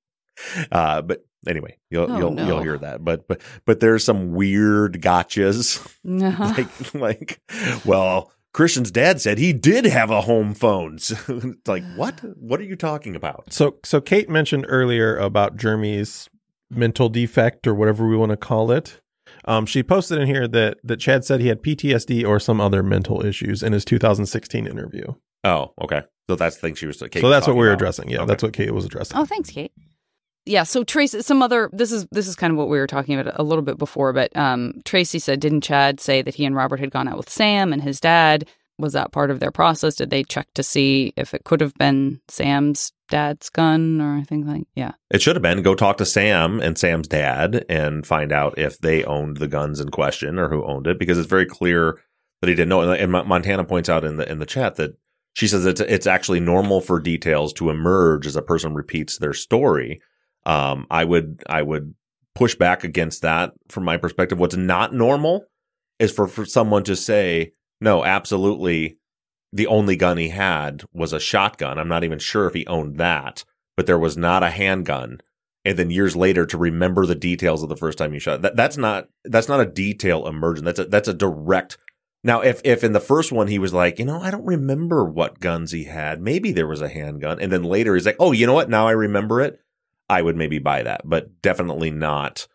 uh, but anyway, you'll oh, you'll no. you'll hear that. But but but there's some weird gotchas, uh-huh. like like well. Christian's dad said he did have a home phone. It's like, what? What are you talking about? So, so Kate mentioned earlier about Jeremy's mental defect or whatever we want to call it. Um, she posted in here that that Chad said he had P T S D or some other mental issues in his two thousand sixteen interview. Oh, okay. So that's the thing she was. Kate so that's was what we were about. addressing. Yeah, Okay. that's what Kate was addressing. Oh, thanks, Kate. Yeah, so Tracy, some other, this is this is kind of what we were talking about a little bit before, but um, Tracy said, didn't Chad say that he and Robert had gone out with Sam and his dad? Was that part of their process? Did they check to see if it could have been Sam's dad's gun or anything like Yeah. It should have been go talk to Sam and Sam's dad and find out if they owned the guns in question or who owned it, because it's very clear that he didn't know. And Montana points out in the in the chat that she says it's it's actually normal for details to emerge as a person repeats their story. Um, I would I would push back against that from my perspective. What's not normal is for, for someone to say, no, absolutely, the only gun he had was a shotgun. I'm not even sure if he owned that, but there was not a handgun. And then years later to remember the details of the first time you shot. That, that's not that's not a detail emergent. That's a, that's a direct. Now, if if in the first one he was like, you know, I don't remember what guns he had. Maybe there was a handgun. And then later he's like, oh, you know what? Now I remember it. I would maybe buy that, but definitely not.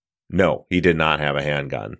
No, he did not have a handgun.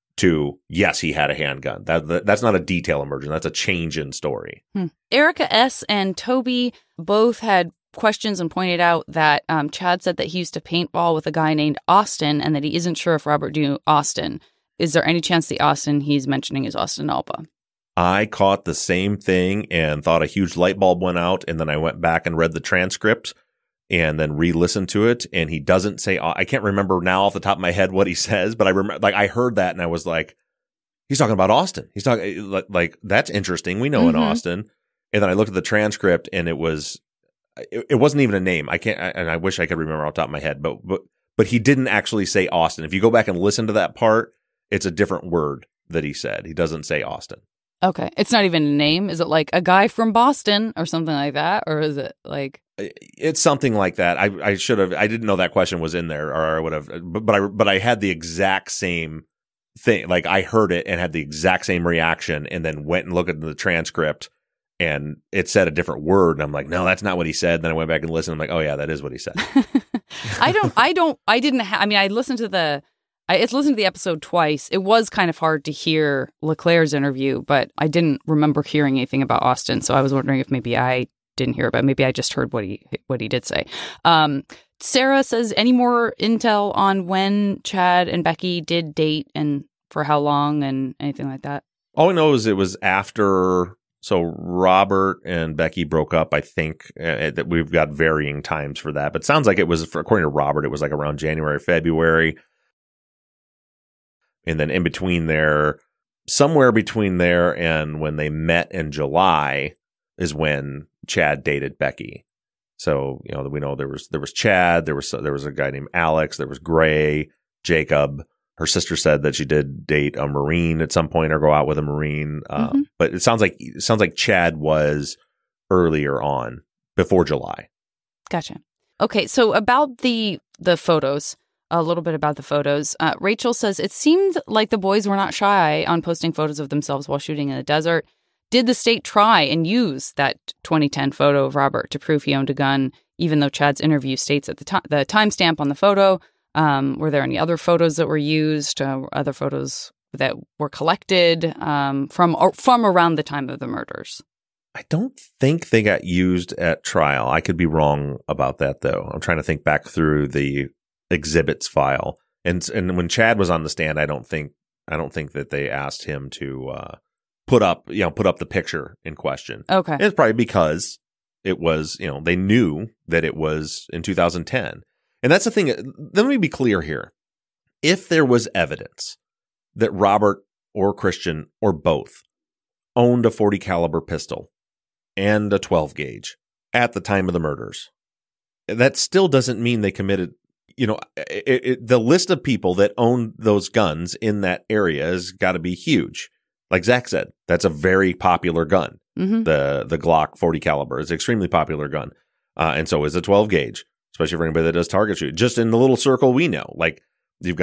To, yes, he had a handgun. That, that That's not a detail emergent. That's a change in story. Hmm. Erica S. and Toby both had questions and pointed out that um, Chad said that he used to paintball with a guy named Austin and that he isn't sure if Robert knew Austin. Is there any chance the Austin he's mentioning is Austin Alba? I caught the same thing and thought a huge light bulb went out, and then I went back and read the transcript and then re-listened to it, and he doesn't say, I can't remember now off the top of my head what he says, but I remember, like, I heard that and I was like, he's talking about Austin. He's talking, like, like that's interesting. We know Mm-hmm. in Austin. And then I looked at the transcript and it was, it, it wasn't even a name. I can't, I, and I wish I could remember off the top of my head, but, but, but he didn't actually say Austin. If you go back and listen to that part, it's a different word that he said. He doesn't say Austin. Okay. It's not even a name. Is it like a guy from Boston or something like that? Or is it like... It's something like that. I I should have. I didn't know that question was in there, or I would have. But, but I but I had the exact same thing. Like I heard it and had the exact same reaction, and then went and looked at the transcript, and it said a different word. And I'm like, no, that's not what he said. Then I went back and listened. I'm like, oh yeah, that is what he said. I don't. I don't. I didn't. Ha- I mean, I listened to the. I it's listened to the episode twice. It was kind of hard to hear LeClaire's interview, but I didn't remember hearing anything about Austin. So I was wondering if maybe I didn't hear about. Maybe I just heard what he what he did say. Um, Sarah says, any more intel on when Chad and Becky did date and for how long and anything like that? All we know is it was after. So Robert and Becky broke up. I think uh, that we've got varying times for that, but it sounds like it was, for, according to Robert, it was like around January, February, and then in between there, somewhere between there and when they met in July is when Chad dated Becky. So, you know, we know there was there was Chad, there was there was a guy named Alex, there was Gray, Jacob. Her sister said that she did date a Marine at some point or go out with a Marine. Uh, Mm-hmm. But it sounds like it sounds like Chad was earlier on, before July. Gotcha. Okay, so about the the photos, a little bit about the photos. Uh, Rachel says it seemed like the boys were not shy on posting photos of themselves while shooting in the desert. Did the state try and use that twenty ten photo of Robert to prove he owned a gun, even though Chad's interview states at the time the timestamp on the photo? Um, were there any other photos that were used, uh, other photos that were collected um, from from around the time of the murders? I don't think they got used at trial. I could be wrong about that, though. I'm trying to think back through the exhibits file, and and when Chad was on the stand, I don't think I don't think that they asked him to uh, put up you know put up the picture in question. Okay, And it's probably because it was you know they knew that it was in two thousand ten, and that's the thing. Let me be clear here: if there was evidence that Robert or Christian or both owned a forty caliber pistol and a twelve gauge at the time of the murders, that still doesn't mean they committed, you know, it, it, the list of people that own those guns in that area has got to be huge. Like Zach said, that's a very popular gun. mm-hmm. The the Glock forty caliber is an extremely popular gun. Uh, and so is a twelve gauge, especially for anybody that does target shoot. Just in the little circle we know, like you've got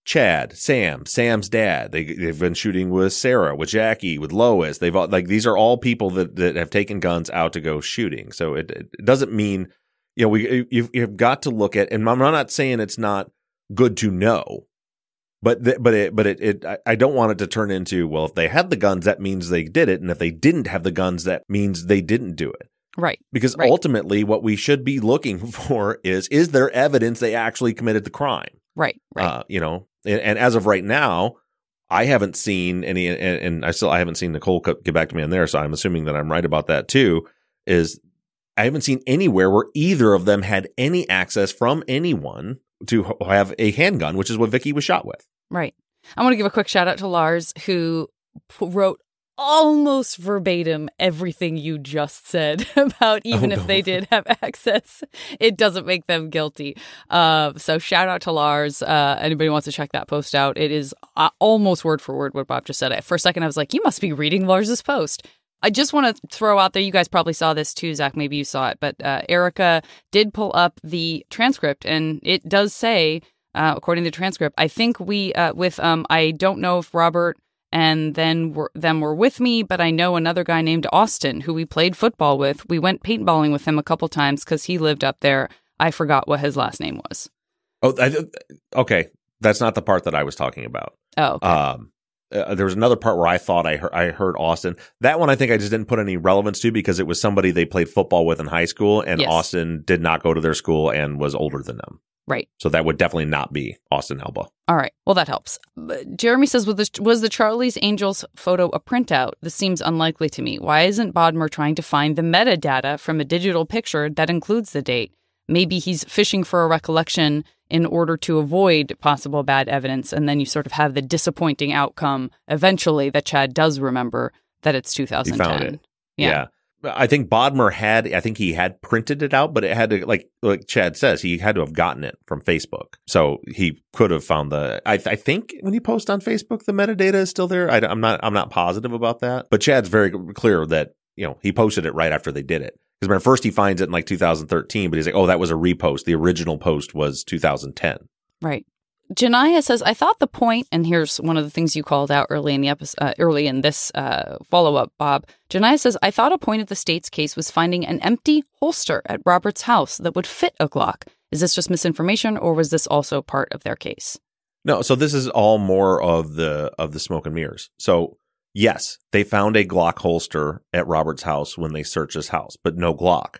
Chad, Sam, Sam's dad. They, they've been shooting with Sarah, with Jackie, with Lois. They've all, like, these are all people that, that have taken guns out to go shooting. So it, it doesn't mean, you know, we, you've, you've got to look at, and I'm not saying it's not good to know, but, th- but it, but it, it, I don't want it to turn into, well, if they had the guns, that means they did it. And if they didn't have the guns, that means they didn't do it. Right. Because right. ultimately what we should be looking for is, is there evidence they actually committed the crime? Right. Right. Uh, you know, and, and as of right now, I haven't seen any, and, and I still, I haven't seen Nicole get back to me on there. So I'm assuming that I'm right about that too, is I haven't seen anywhere where either of them had any access from anyone to have a handgun, which is what Vicky was shot with. Right. I want to give a quick shout out to Lars, who p- wrote almost verbatim everything you just said about even Oh, if no. they did have access, it doesn't make them guilty. Uh, so shout out to Lars. Uh, anybody wants to check that post out? It is uh, almost word for word what Bob just said. For a second, I was like, you must be reading Lars's post. I just want to throw out there, you guys probably saw this too, Zach, maybe you saw it, but uh, Erica did pull up the transcript, and it does say, uh, according to the transcript, I think we, uh, with, um, I don't know if Robert and then were, them were with me, but I know another guy named Austin who we played football with. We went paintballing with him a couple times because he lived up there. I forgot what his last name was. Oh, I, okay. That's not the part that I was talking about. Oh, okay. Um, uh, there was another part where I thought I heard, I heard Austin. That one I think I just didn't put any relevance to because it was somebody they played football with in high school, and Yes. Austin did not go to their school and was older than them. Right. So that would definitely not be Austin Alba. All right. Well, that helps. But Jeremy says, was the, was the Charlie's Angels photo a printout? This seems unlikely to me. Why isn't Bodmer trying to find the metadata from a digital picture that includes the date? Maybe he's fishing for a recollection in order to avoid possible bad evidence, and then you sort of have the disappointing outcome eventually that Chad does remember that it's two thousand ten. He found it. Yeah. yeah. I think Bodmer had, I think he had printed it out, but it had to, like, like Chad says, he had to have gotten it from Facebook. So he could have found the, I, I think when you post on Facebook, the metadata is still there. I, I'm not, I'm not positive about that, but Chad's very clear that, you know, he posted it right after they did it. Because when first he finds it in like two thousand thirteen, but he's like, oh, that was a repost. The original post was two thousand ten. Right. Janaya says, I thought the point, and here's one of the things you called out early in the episode, uh, early in this uh, follow-up, Bob. Janaya says, I thought a point of the state's case was finding an empty holster at Robert's house that would fit a Glock. Is this just misinformation, or was this also part of their case? No, so this is all more of the of the smoke and mirrors. So yes, they found a Glock holster at Robert's house when they searched his house, but no Glock.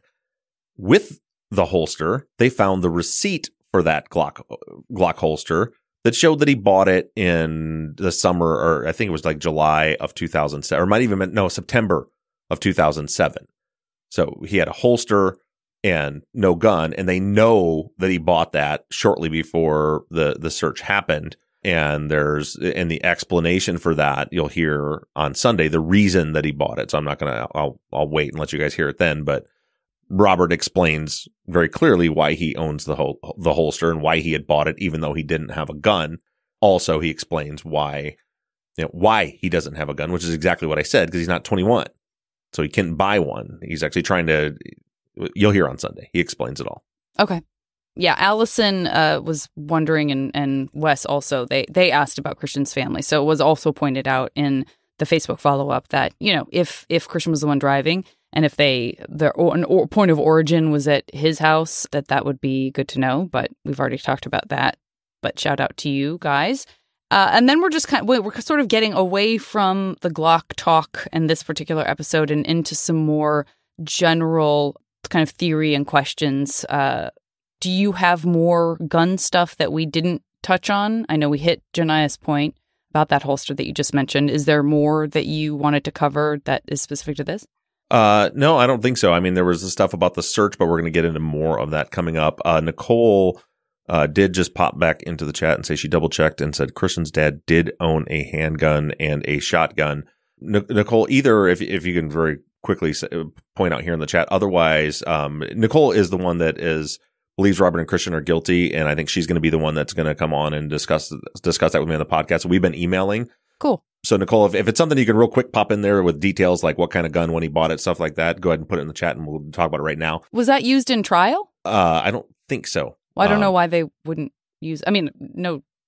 With the holster, they found the receipt for that Glock Glock holster that showed that he bought it in the summer, or I think it was like July of two thousand seven, or might even been, no, September of two thousand seven. So he had a holster and no gun, and they know that he bought that shortly before the, the search happened. And there's, and the explanation for that you'll hear on Sunday, the reason that he bought it. So I'm not going to, I'll, I'll wait and let you guys hear it then, but Robert explains very clearly why he owns the whole, the holster and why he had bought it, even though he didn't have a gun. Also, he explains why, you know, why he doesn't have a gun, which is exactly what I said, because he's not twenty-one. So he couldn't buy one. He's actually trying to, you'll hear on Sunday. He explains it all. Okay. Yeah, Allison uh, was wondering, and, and Wes also, they, they asked about Christian's family. So it was also pointed out in the Facebook follow-up that, you know, if if Christian was the one driving, and if they, their an or, point of origin was at his house, that that would be good to know. But we've already talked about that. But shout out to you guys. Uh, and then we're just kind of, we're sort of getting away from the Glock talk in this particular episode and into some more general kind of theory and questions. Uh, do you have more gun stuff that we didn't touch on? I know we hit Jania's point about that holster that you just mentioned. Is there more that you wanted to cover that is specific to this? Uh, no, I don't think so. I mean, there was the stuff about the search, but we're going to get into more of that coming up. Uh, Nicole uh, did just pop back into the chat and say she double checked and said Christian's dad did own a handgun and a shotgun. N- Nicole, either if if you can very quickly say, point out here in the chat. Otherwise, um, Nicole is the one that is believes Robert and Christian are guilty, and I think she's going to be the one that's going to come on and discuss discuss that with me on the podcast. So we've been emailing. Cool. So, Nicole, if, if it's something you can real quick pop in there with details like what kind of gun, when he bought it, stuff like that, go ahead and put it in the chat and we'll talk about it right now. Was that used in trial? Uh, I don't think so. Well, I don't um, know why they wouldn't use, I mean, no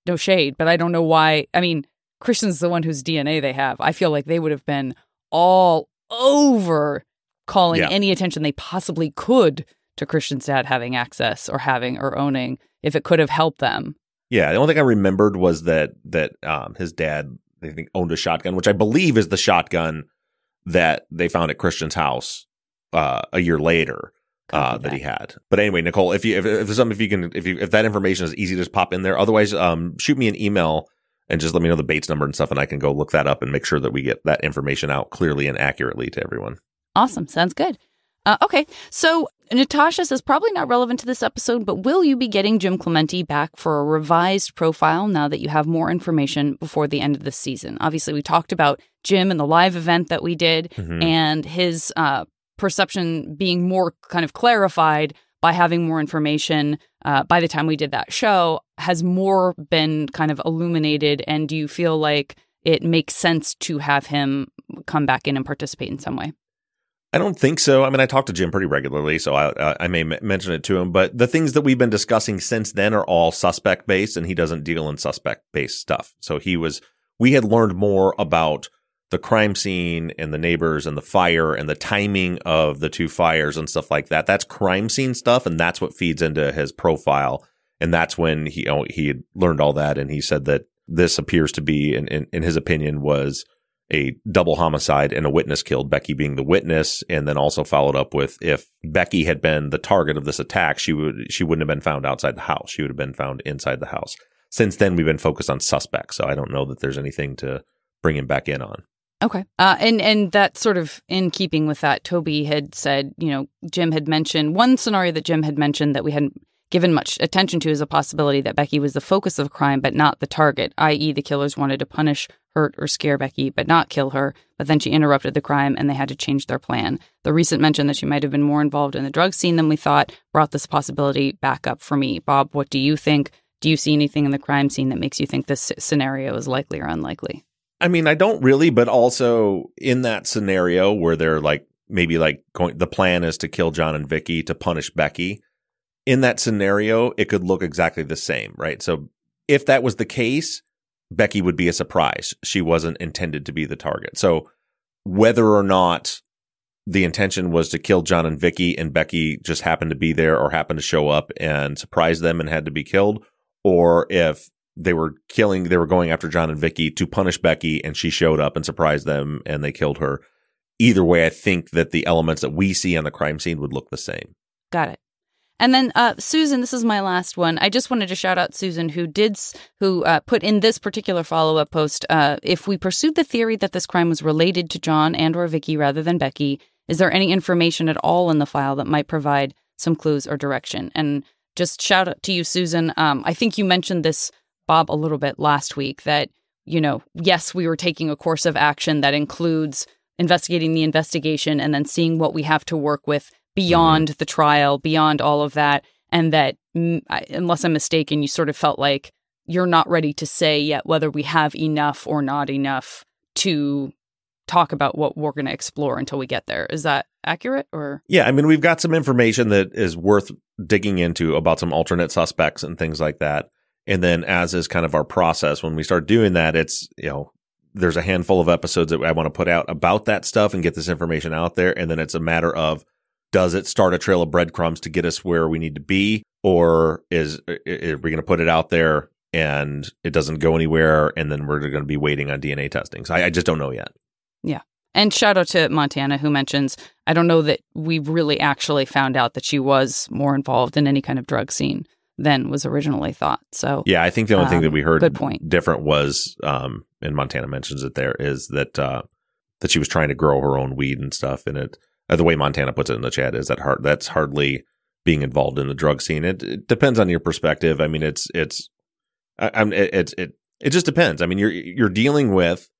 no shade, but I don't know why. I mean, Christian's the one whose D N A they have. I feel like they would have been all over calling Yeah. any attention they possibly could to Christian's dad having access or having or owning if it could have helped them. Yeah, the only thing I remembered was that that um, his dad, I think, owned a shotgun, which I believe is the shotgun that they found at Christian's house uh, a year later uh, Copy that. that. he had. But anyway, Nicole, if you if, if there's something if you can if you if that information is easy to just pop in there, otherwise, um, shoot me an email and just let me know the Bates number and stuff, and I can go look that up and make sure that we get that information out clearly and accurately to everyone. Awesome. Sounds good. Uh, okay. So Natasha says, probably not relevant to this episode, but will you be getting Jim Clemente back for a revised profile now that you have more information before the end of the season? Obviously, we talked about Jim and the live event that we did Mhm. and his uh, perception being more kind of clarified by having more information uh, by the time we did that show. Has more been kind of illuminated? And do you feel like it makes sense to have him come back in and participate in some way? I don't think so. I mean, I talk to Jim pretty regularly, so I, I may m- mention it to him. But the things that we've been discussing since then are all suspect based, and he doesn't deal in suspect based stuff. So he was, we had learned more about the crime scene and the neighbors and the fire and the timing of the two fires and stuff like that. That's crime scene stuff, and that's what feeds into his profile. And that's when he, you know, he had learned all that, and he said that this appears to be, in, in, in his opinion, was a double homicide and a witness killed, Becky being the witness, and then also followed up with if Becky had been the target of this attack, she would she wouldn't have been found outside the house. She would have been found inside the house. Since then, we've been focused on suspects, so I don't know that there's anything to bring him back in on. Okay. Uh, and, and that sort of in keeping with that, Toby had said, you know, Jim had mentioned one scenario that Jim had mentioned that we hadn't given much attention to is a possibility that Becky was the focus of the crime, but not the target, that is the killers wanted to punish, hurt, or scare Becky, but not kill her. But then she interrupted the crime and they had to change their plan. The recent mention that she might have been more involved in the drug scene than we thought brought this possibility back up for me. Bob, what do you think? Do you see anything in the crime scene that makes you think this scenario is likely or unlikely? I mean, I don't really, but also in that scenario where they're like, maybe like going, the plan is to kill John and Vicky to punish Becky. In that scenario, it could look exactly the same, right? So if that was the case, Becky would be a surprise. She wasn't intended to be the target. So whether or not the intention was to kill John and Vicky and Becky just happened to be there or happened to show up and surprise them and had to be killed, or if they were killing, they were going after John and Vicky to punish Becky and she showed up and surprised them and they killed her. Either way, I think that the elements that we see on the crime scene would look the same. Got it. And then uh, Susan, this is my last one. I just wanted to shout out Susan, who did, who uh, put in this particular follow-up post. Uh, if we pursued the theory that this crime was related to John and or Vicky rather than Becky, is there any information at all in the file that might provide some clues or direction? And just shout out to you, Susan. Um, I think you mentioned this, Bob, a little bit last week that, you know, yes, we were taking a course of action that includes investigating the investigation and then seeing what we have to work with beyond mm-hmm. the trial, beyond all of that, and that, mm, I, unless I'm mistaken, you sort of felt like you're not ready to say yet whether we have enough or not enough to talk about what we're going to explore until we get there. Is that accurate? Or yeah, I mean, we've got some information that is worth digging into about some alternate suspects and things like that. And then as is kind of our process, when we start doing that, it's, you know, there's a handful of episodes that I want to put out about that stuff and get this information out there. And then it's a matter of, does it start a trail of breadcrumbs to get us where we need to be? Or is, are we going to put it out there and it doesn't go anywhere? And then we're going to be waiting on D N A testing. So I, I just don't know yet. Yeah. And shout out to Montana, who mentions, I don't know that we've really actually found out that she was more involved in any kind of drug scene than was originally thought. So yeah, I think the only um, thing that we heard good point. different was, um, and Montana mentions it there, is that uh, that she was trying to grow her own weed and stuff. And it, uh, the way Montana puts it in the chat is that hard, that's hardly being involved in the drug scene. It, it depends on your perspective. I mean, it's it's I, I'm it, it it it just depends. I mean, you're you're dealing with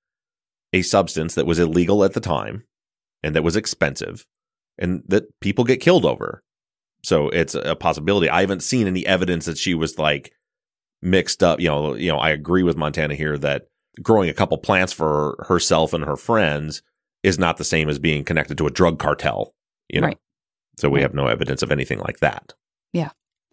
a substance that was illegal at the time and that was expensive and that people get killed over. So it's a possibility. I haven't seen any evidence that she was like mixed up. You know, you know, I agree with Montana here that growing a couple plants for herself and her friends is not the same as being connected to a drug cartel, you know? Right. So we right. have no evidence of anything like that. Yeah.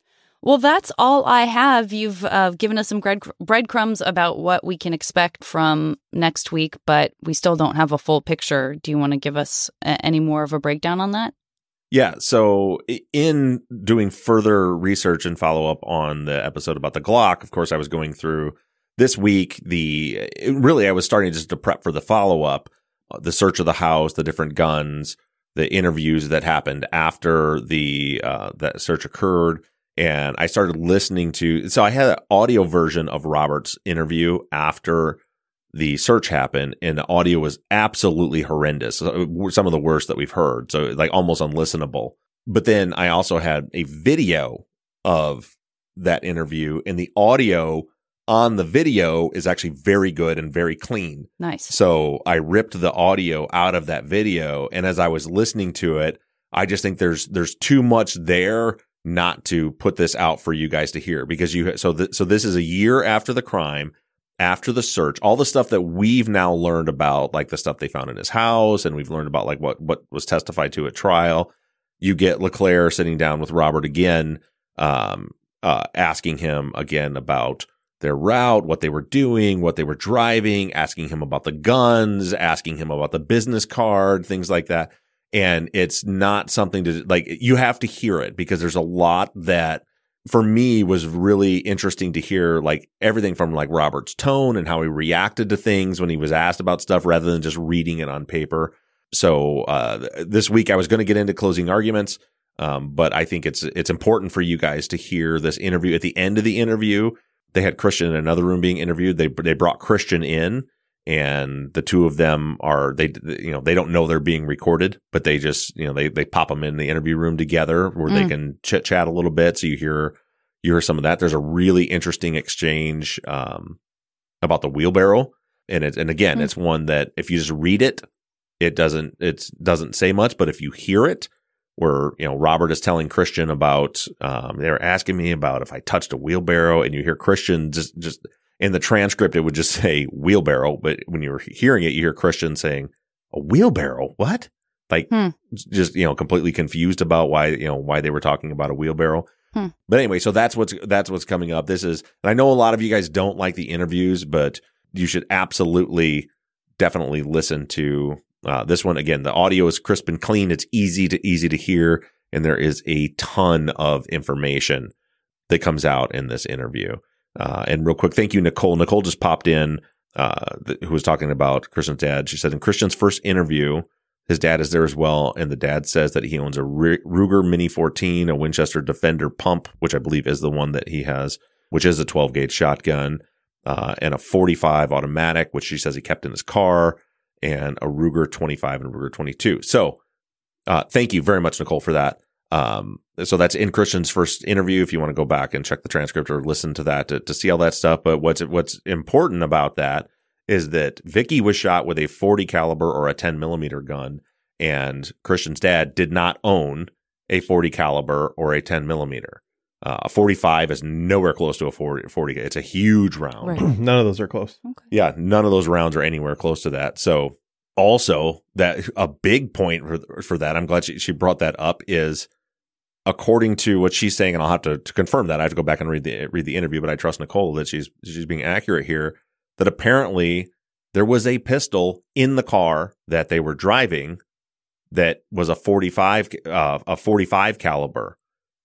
Well, that's all I have. You've uh, given us some bread breadcrumbs about what we can expect from next week, but we still don't have a full picture. Do you want to give us a- any more of a breakdown on that? Yeah. So in doing further research and follow up on the episode about the Glock, of course, I was going through this week, the really I was starting just to prep for the follow up, the search of the house, the different guns, the interviews that happened after the uh, that search occurred. And I started listening to, so I had an audio version of Robert's interview after the search happened, and the audio was absolutely horrendous. Some of the worst that we've heard. So like almost unlistenable. But then I also had a video of that interview, and the audio on the video is actually very good and very clean. Nice. So I ripped the audio out of that video. And as I was listening to it, I just think there's, there's too much there not to put this out for you guys to hear, because you, so th- so this is a year after the crime, after the search, all the stuff that we've now learned about, like the stuff they found in his house, and we've learned about like what, what was testified to at trial. You get LeClaire sitting down with Robert again, um, uh, asking him again about their route, what they were doing, what they were driving, asking him about the guns, asking him about the business card, things like that. And it's not something to, like, you have to hear it, because there's a lot that for me was really interesting to hear, like everything from like Robert's tone and how he reacted to things when he was asked about stuff rather than just reading it on paper. So uh, this week I was going to get into closing arguments, um, but I think it's it's important for you guys to hear this interview. At the end of the interview, they had Christian in another room being interviewed. They they brought Christian in. And the two of them are, they, you know, they don't know they're being recorded, but they just, you know, they, they pop them in the interview room together where mm. they can chit chat a little bit. So you hear, you hear some of that. There's a really interesting exchange, um, about the wheelbarrow. And it, and again, mm. it's one that if you just read it, it doesn't, it doesn't say much, but if you hear it, where, you know, Robert is telling Christian about, um, they're asking me about if I touched a wheelbarrow, and you hear Christian just, just, in the transcript, it would just say wheelbarrow, but when you're hearing it, you hear Christian saying, a wheelbarrow? What? Like, hmm. just, you know, completely confused about why, you know, why they were talking about a wheelbarrow. Hmm. But anyway, so that's what's, that's what's coming up. This is, and I know a lot of you guys don't like the interviews, but you should absolutely, definitely listen to uh, this one. Again, the audio is crisp and clean. It's easy to, easy to hear. And there is a ton of information that comes out in this interview. Uh, and real quick, thank you, Nicole. Nicole just popped in, uh, th- who was talking about Christian's dad. She said in Christian's first interview, his dad is there as well. And the dad says that he owns a R- Ruger Mini fourteen, a Winchester Defender pump, which I believe is the one that he has, which is a twelve gauge shotgun, uh, and a forty-five automatic, which she says he kept in his car, and a Ruger twenty-five and a Ruger twenty-two. So, uh, thank you very much, Nicole, for that. Um, so that's in Christian's first interview. If you want to go back and check the transcript or listen to that to, to see all that stuff. But what's, what's important about that is that Vicky was shot with a forty caliber or a ten millimeter gun, and Christian's dad did not own a forty caliber or a ten millimeter. Uh, a forty-five is nowhere close to a forty, forty. It's a huge round. Right. None of those are close. Okay. Yeah. None of those rounds are anywhere close to that. So also that a big point for, for that, I'm glad she, she brought that up, is according to what she's saying, and I'll have to, to confirm that. I have to go back and read the, read the interview, but I trust Nicole that she's, she's being accurate here, that apparently there was a pistol in the car that they were driving that was a forty-five, uh, a forty-five caliber.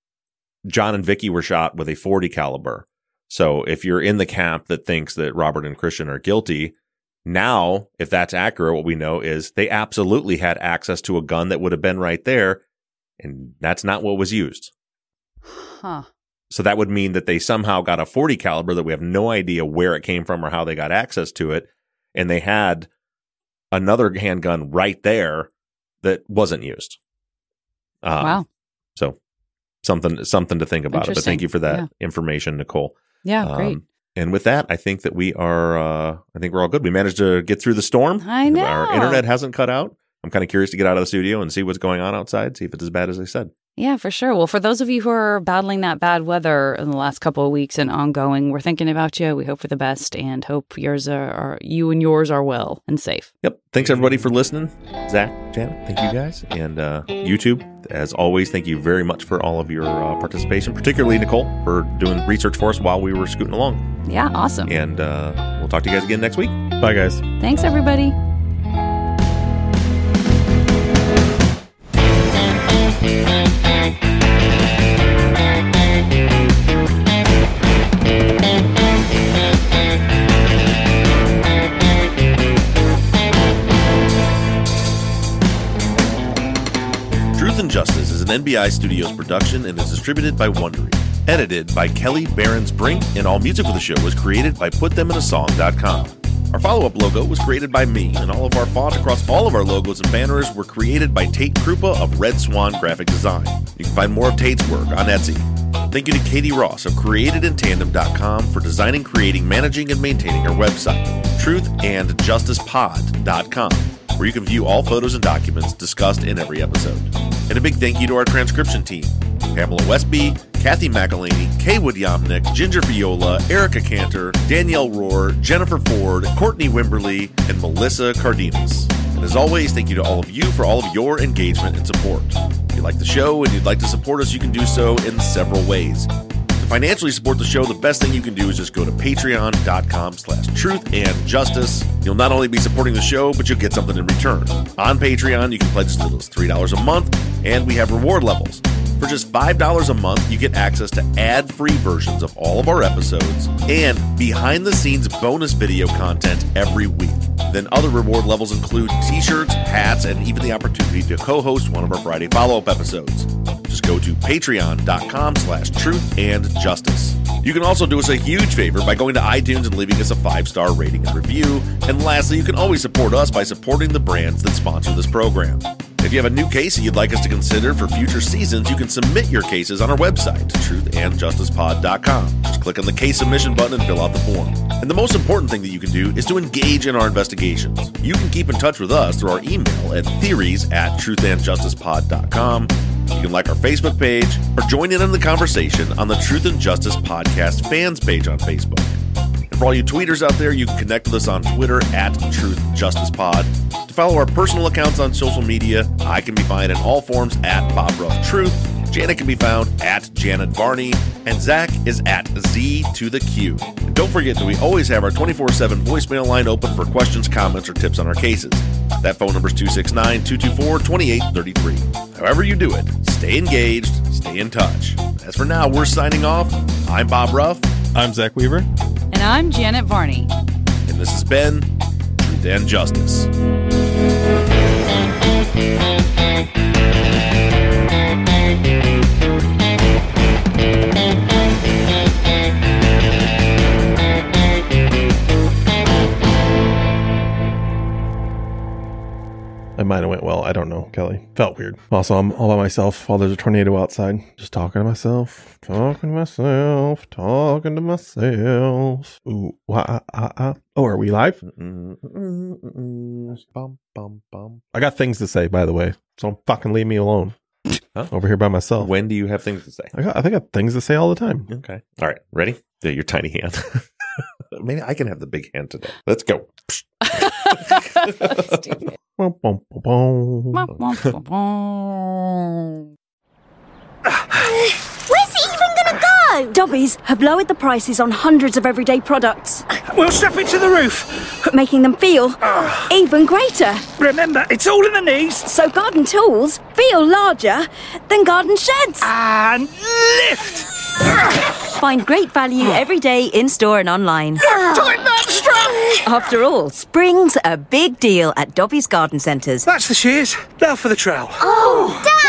John and Vicky were shot with a forty caliber. So if you're in the camp that thinks that Robert and Christian are guilty, now, if that's accurate, what we know is they absolutely had access to a gun that would have been right there, and that's not what was used. Huh. So that would mean that they somehow got a forty caliber that we have no idea where it came from or how they got access to it, and they had another handgun right there that wasn't used. Um, wow. So something something to think about it. But thank you for that yeah. information, Nicole. Yeah, um, great. And with that, I think that we are, uh, I think we're all good. We managed to get through the storm. I know. Our internet hasn't cut out. I'm kind of curious to get out of the studio and see what's going on outside, see if it's as bad as they said. Yeah, for sure. Well, for those of you who are battling that bad weather in the last couple of weeks and ongoing, we're thinking about you. We hope for the best and hope yours are, are you and yours are well and safe. Yep. Thanks, everybody, for listening. Zach, Janet, thank you guys. And uh, YouTube, as always, thank you very much for all of your uh, participation, particularly Nicole for doing research for us while we were scooting along. Yeah, awesome. And uh, we'll talk to you guys again next week. Bye, guys. Thanks, everybody. Truth and Justice is an N B I Studios production and is distributed by Wondery. Edited by Kelly Behrens-Brink, and all music for the show was created by put them in a song dot com. Our follow-up logo was created by me, and all of our font across all of our logos and banners were created by Tate Krupa of Red Swan Graphic Design. You can find more of Tate's work on Etsy. Thank you to Katie Ross of created in tandem dot com for designing, creating, managing, and maintaining our website, truth and justice pod dot com, where you can view all photos and documents discussed in every episode. And a big thank you to our transcription team, Pamela Westby, Kathy McElhaney, Kaywood Yomnick, Ginger Viola, Erica Cantor, Danielle Rohr, Jennifer Ford, Courtney Wimberly, and Melissa Cardenas. And as always, thank you to all of you for all of your engagement and support. If you like the show and you'd like to support us, you can do so in several ways. To financially support the show, the best thing you can do is just go to patreon dot com slash truth and justice. You'll not only be supporting the show, but you'll get something in return. On Patreon, you can pledge as little as three dollars a month, and we have reward levels. For just five dollars a month, you get access to ad-free versions of all of our episodes and behind-the-scenes bonus video content every week. Then other reward levels include t-shirts, hats, and even the opportunity to co-host one of our Friday follow-up episodes. Just go to patreon dot com slash truth and justice. You can also do us a huge favor by going to iTunes and leaving us a five-star rating and review. And lastly, you can always support us by supporting the brands that sponsor this program. If you have a new case that you'd like us to consider for future seasons, you can submit your cases on our website, truth and justice pod dot com. Just click on the case submission button and fill out the form. And the most important thing that you can do is to engage in our investigations. You can keep in touch with us through our email at theories at truth and justice pod dot com. You can like our Facebook page or join in on the conversation on the Truth and Justice Podcast fans page on Facebook. And for all you tweeters out there, you can connect with us on Twitter at Truth Justice Pod. To follow our personal accounts on social media, I can be found in all forms at Bob Ruff Truth. Janet can be found at Janet Varney, and Zach is at Z to the Q. And don't forget that we always have our twenty-four seven voicemail line open for questions, comments, or tips on our cases. That phone number is two six nine, two two four, two eight three three. However you do it, stay engaged, stay in touch. As for now, we're signing off. I'm Bob Ruff. I'm Zach Weaver. And I'm Janet Varney. And this has been Truth and Justice. It might have went well. I don't know, Kelly. Felt weird. Also, I'm all by myself while there's a tornado outside. Just talking to myself, talking to myself, talking to myself. Ooh, wah, ah, ah. Oh, are we live? Bum, bum, bum. I got things to say, by the way. So don't fucking leave me alone. Huh? Over here by myself. When do you have things to say? I got, I think I have things to say all the time. Okay. All right. Ready? Yeah, your tiny hand. Maybe I can have the big hand today. Let's go. Stupid. Bum, bum, bum, bum. Where's he even gonna go? Dobbies have lowered the prices on hundreds of everyday products, We'll strap it to the roof. making them feel even greater. Remember, it's all in the knees. So garden tools feel larger than garden sheds. And lift. Find great value every day in-store and online. Tighten that strap. After all, spring's a big deal at Dobbies Garden Centres. That's the shears. Now for the trowel. Oh,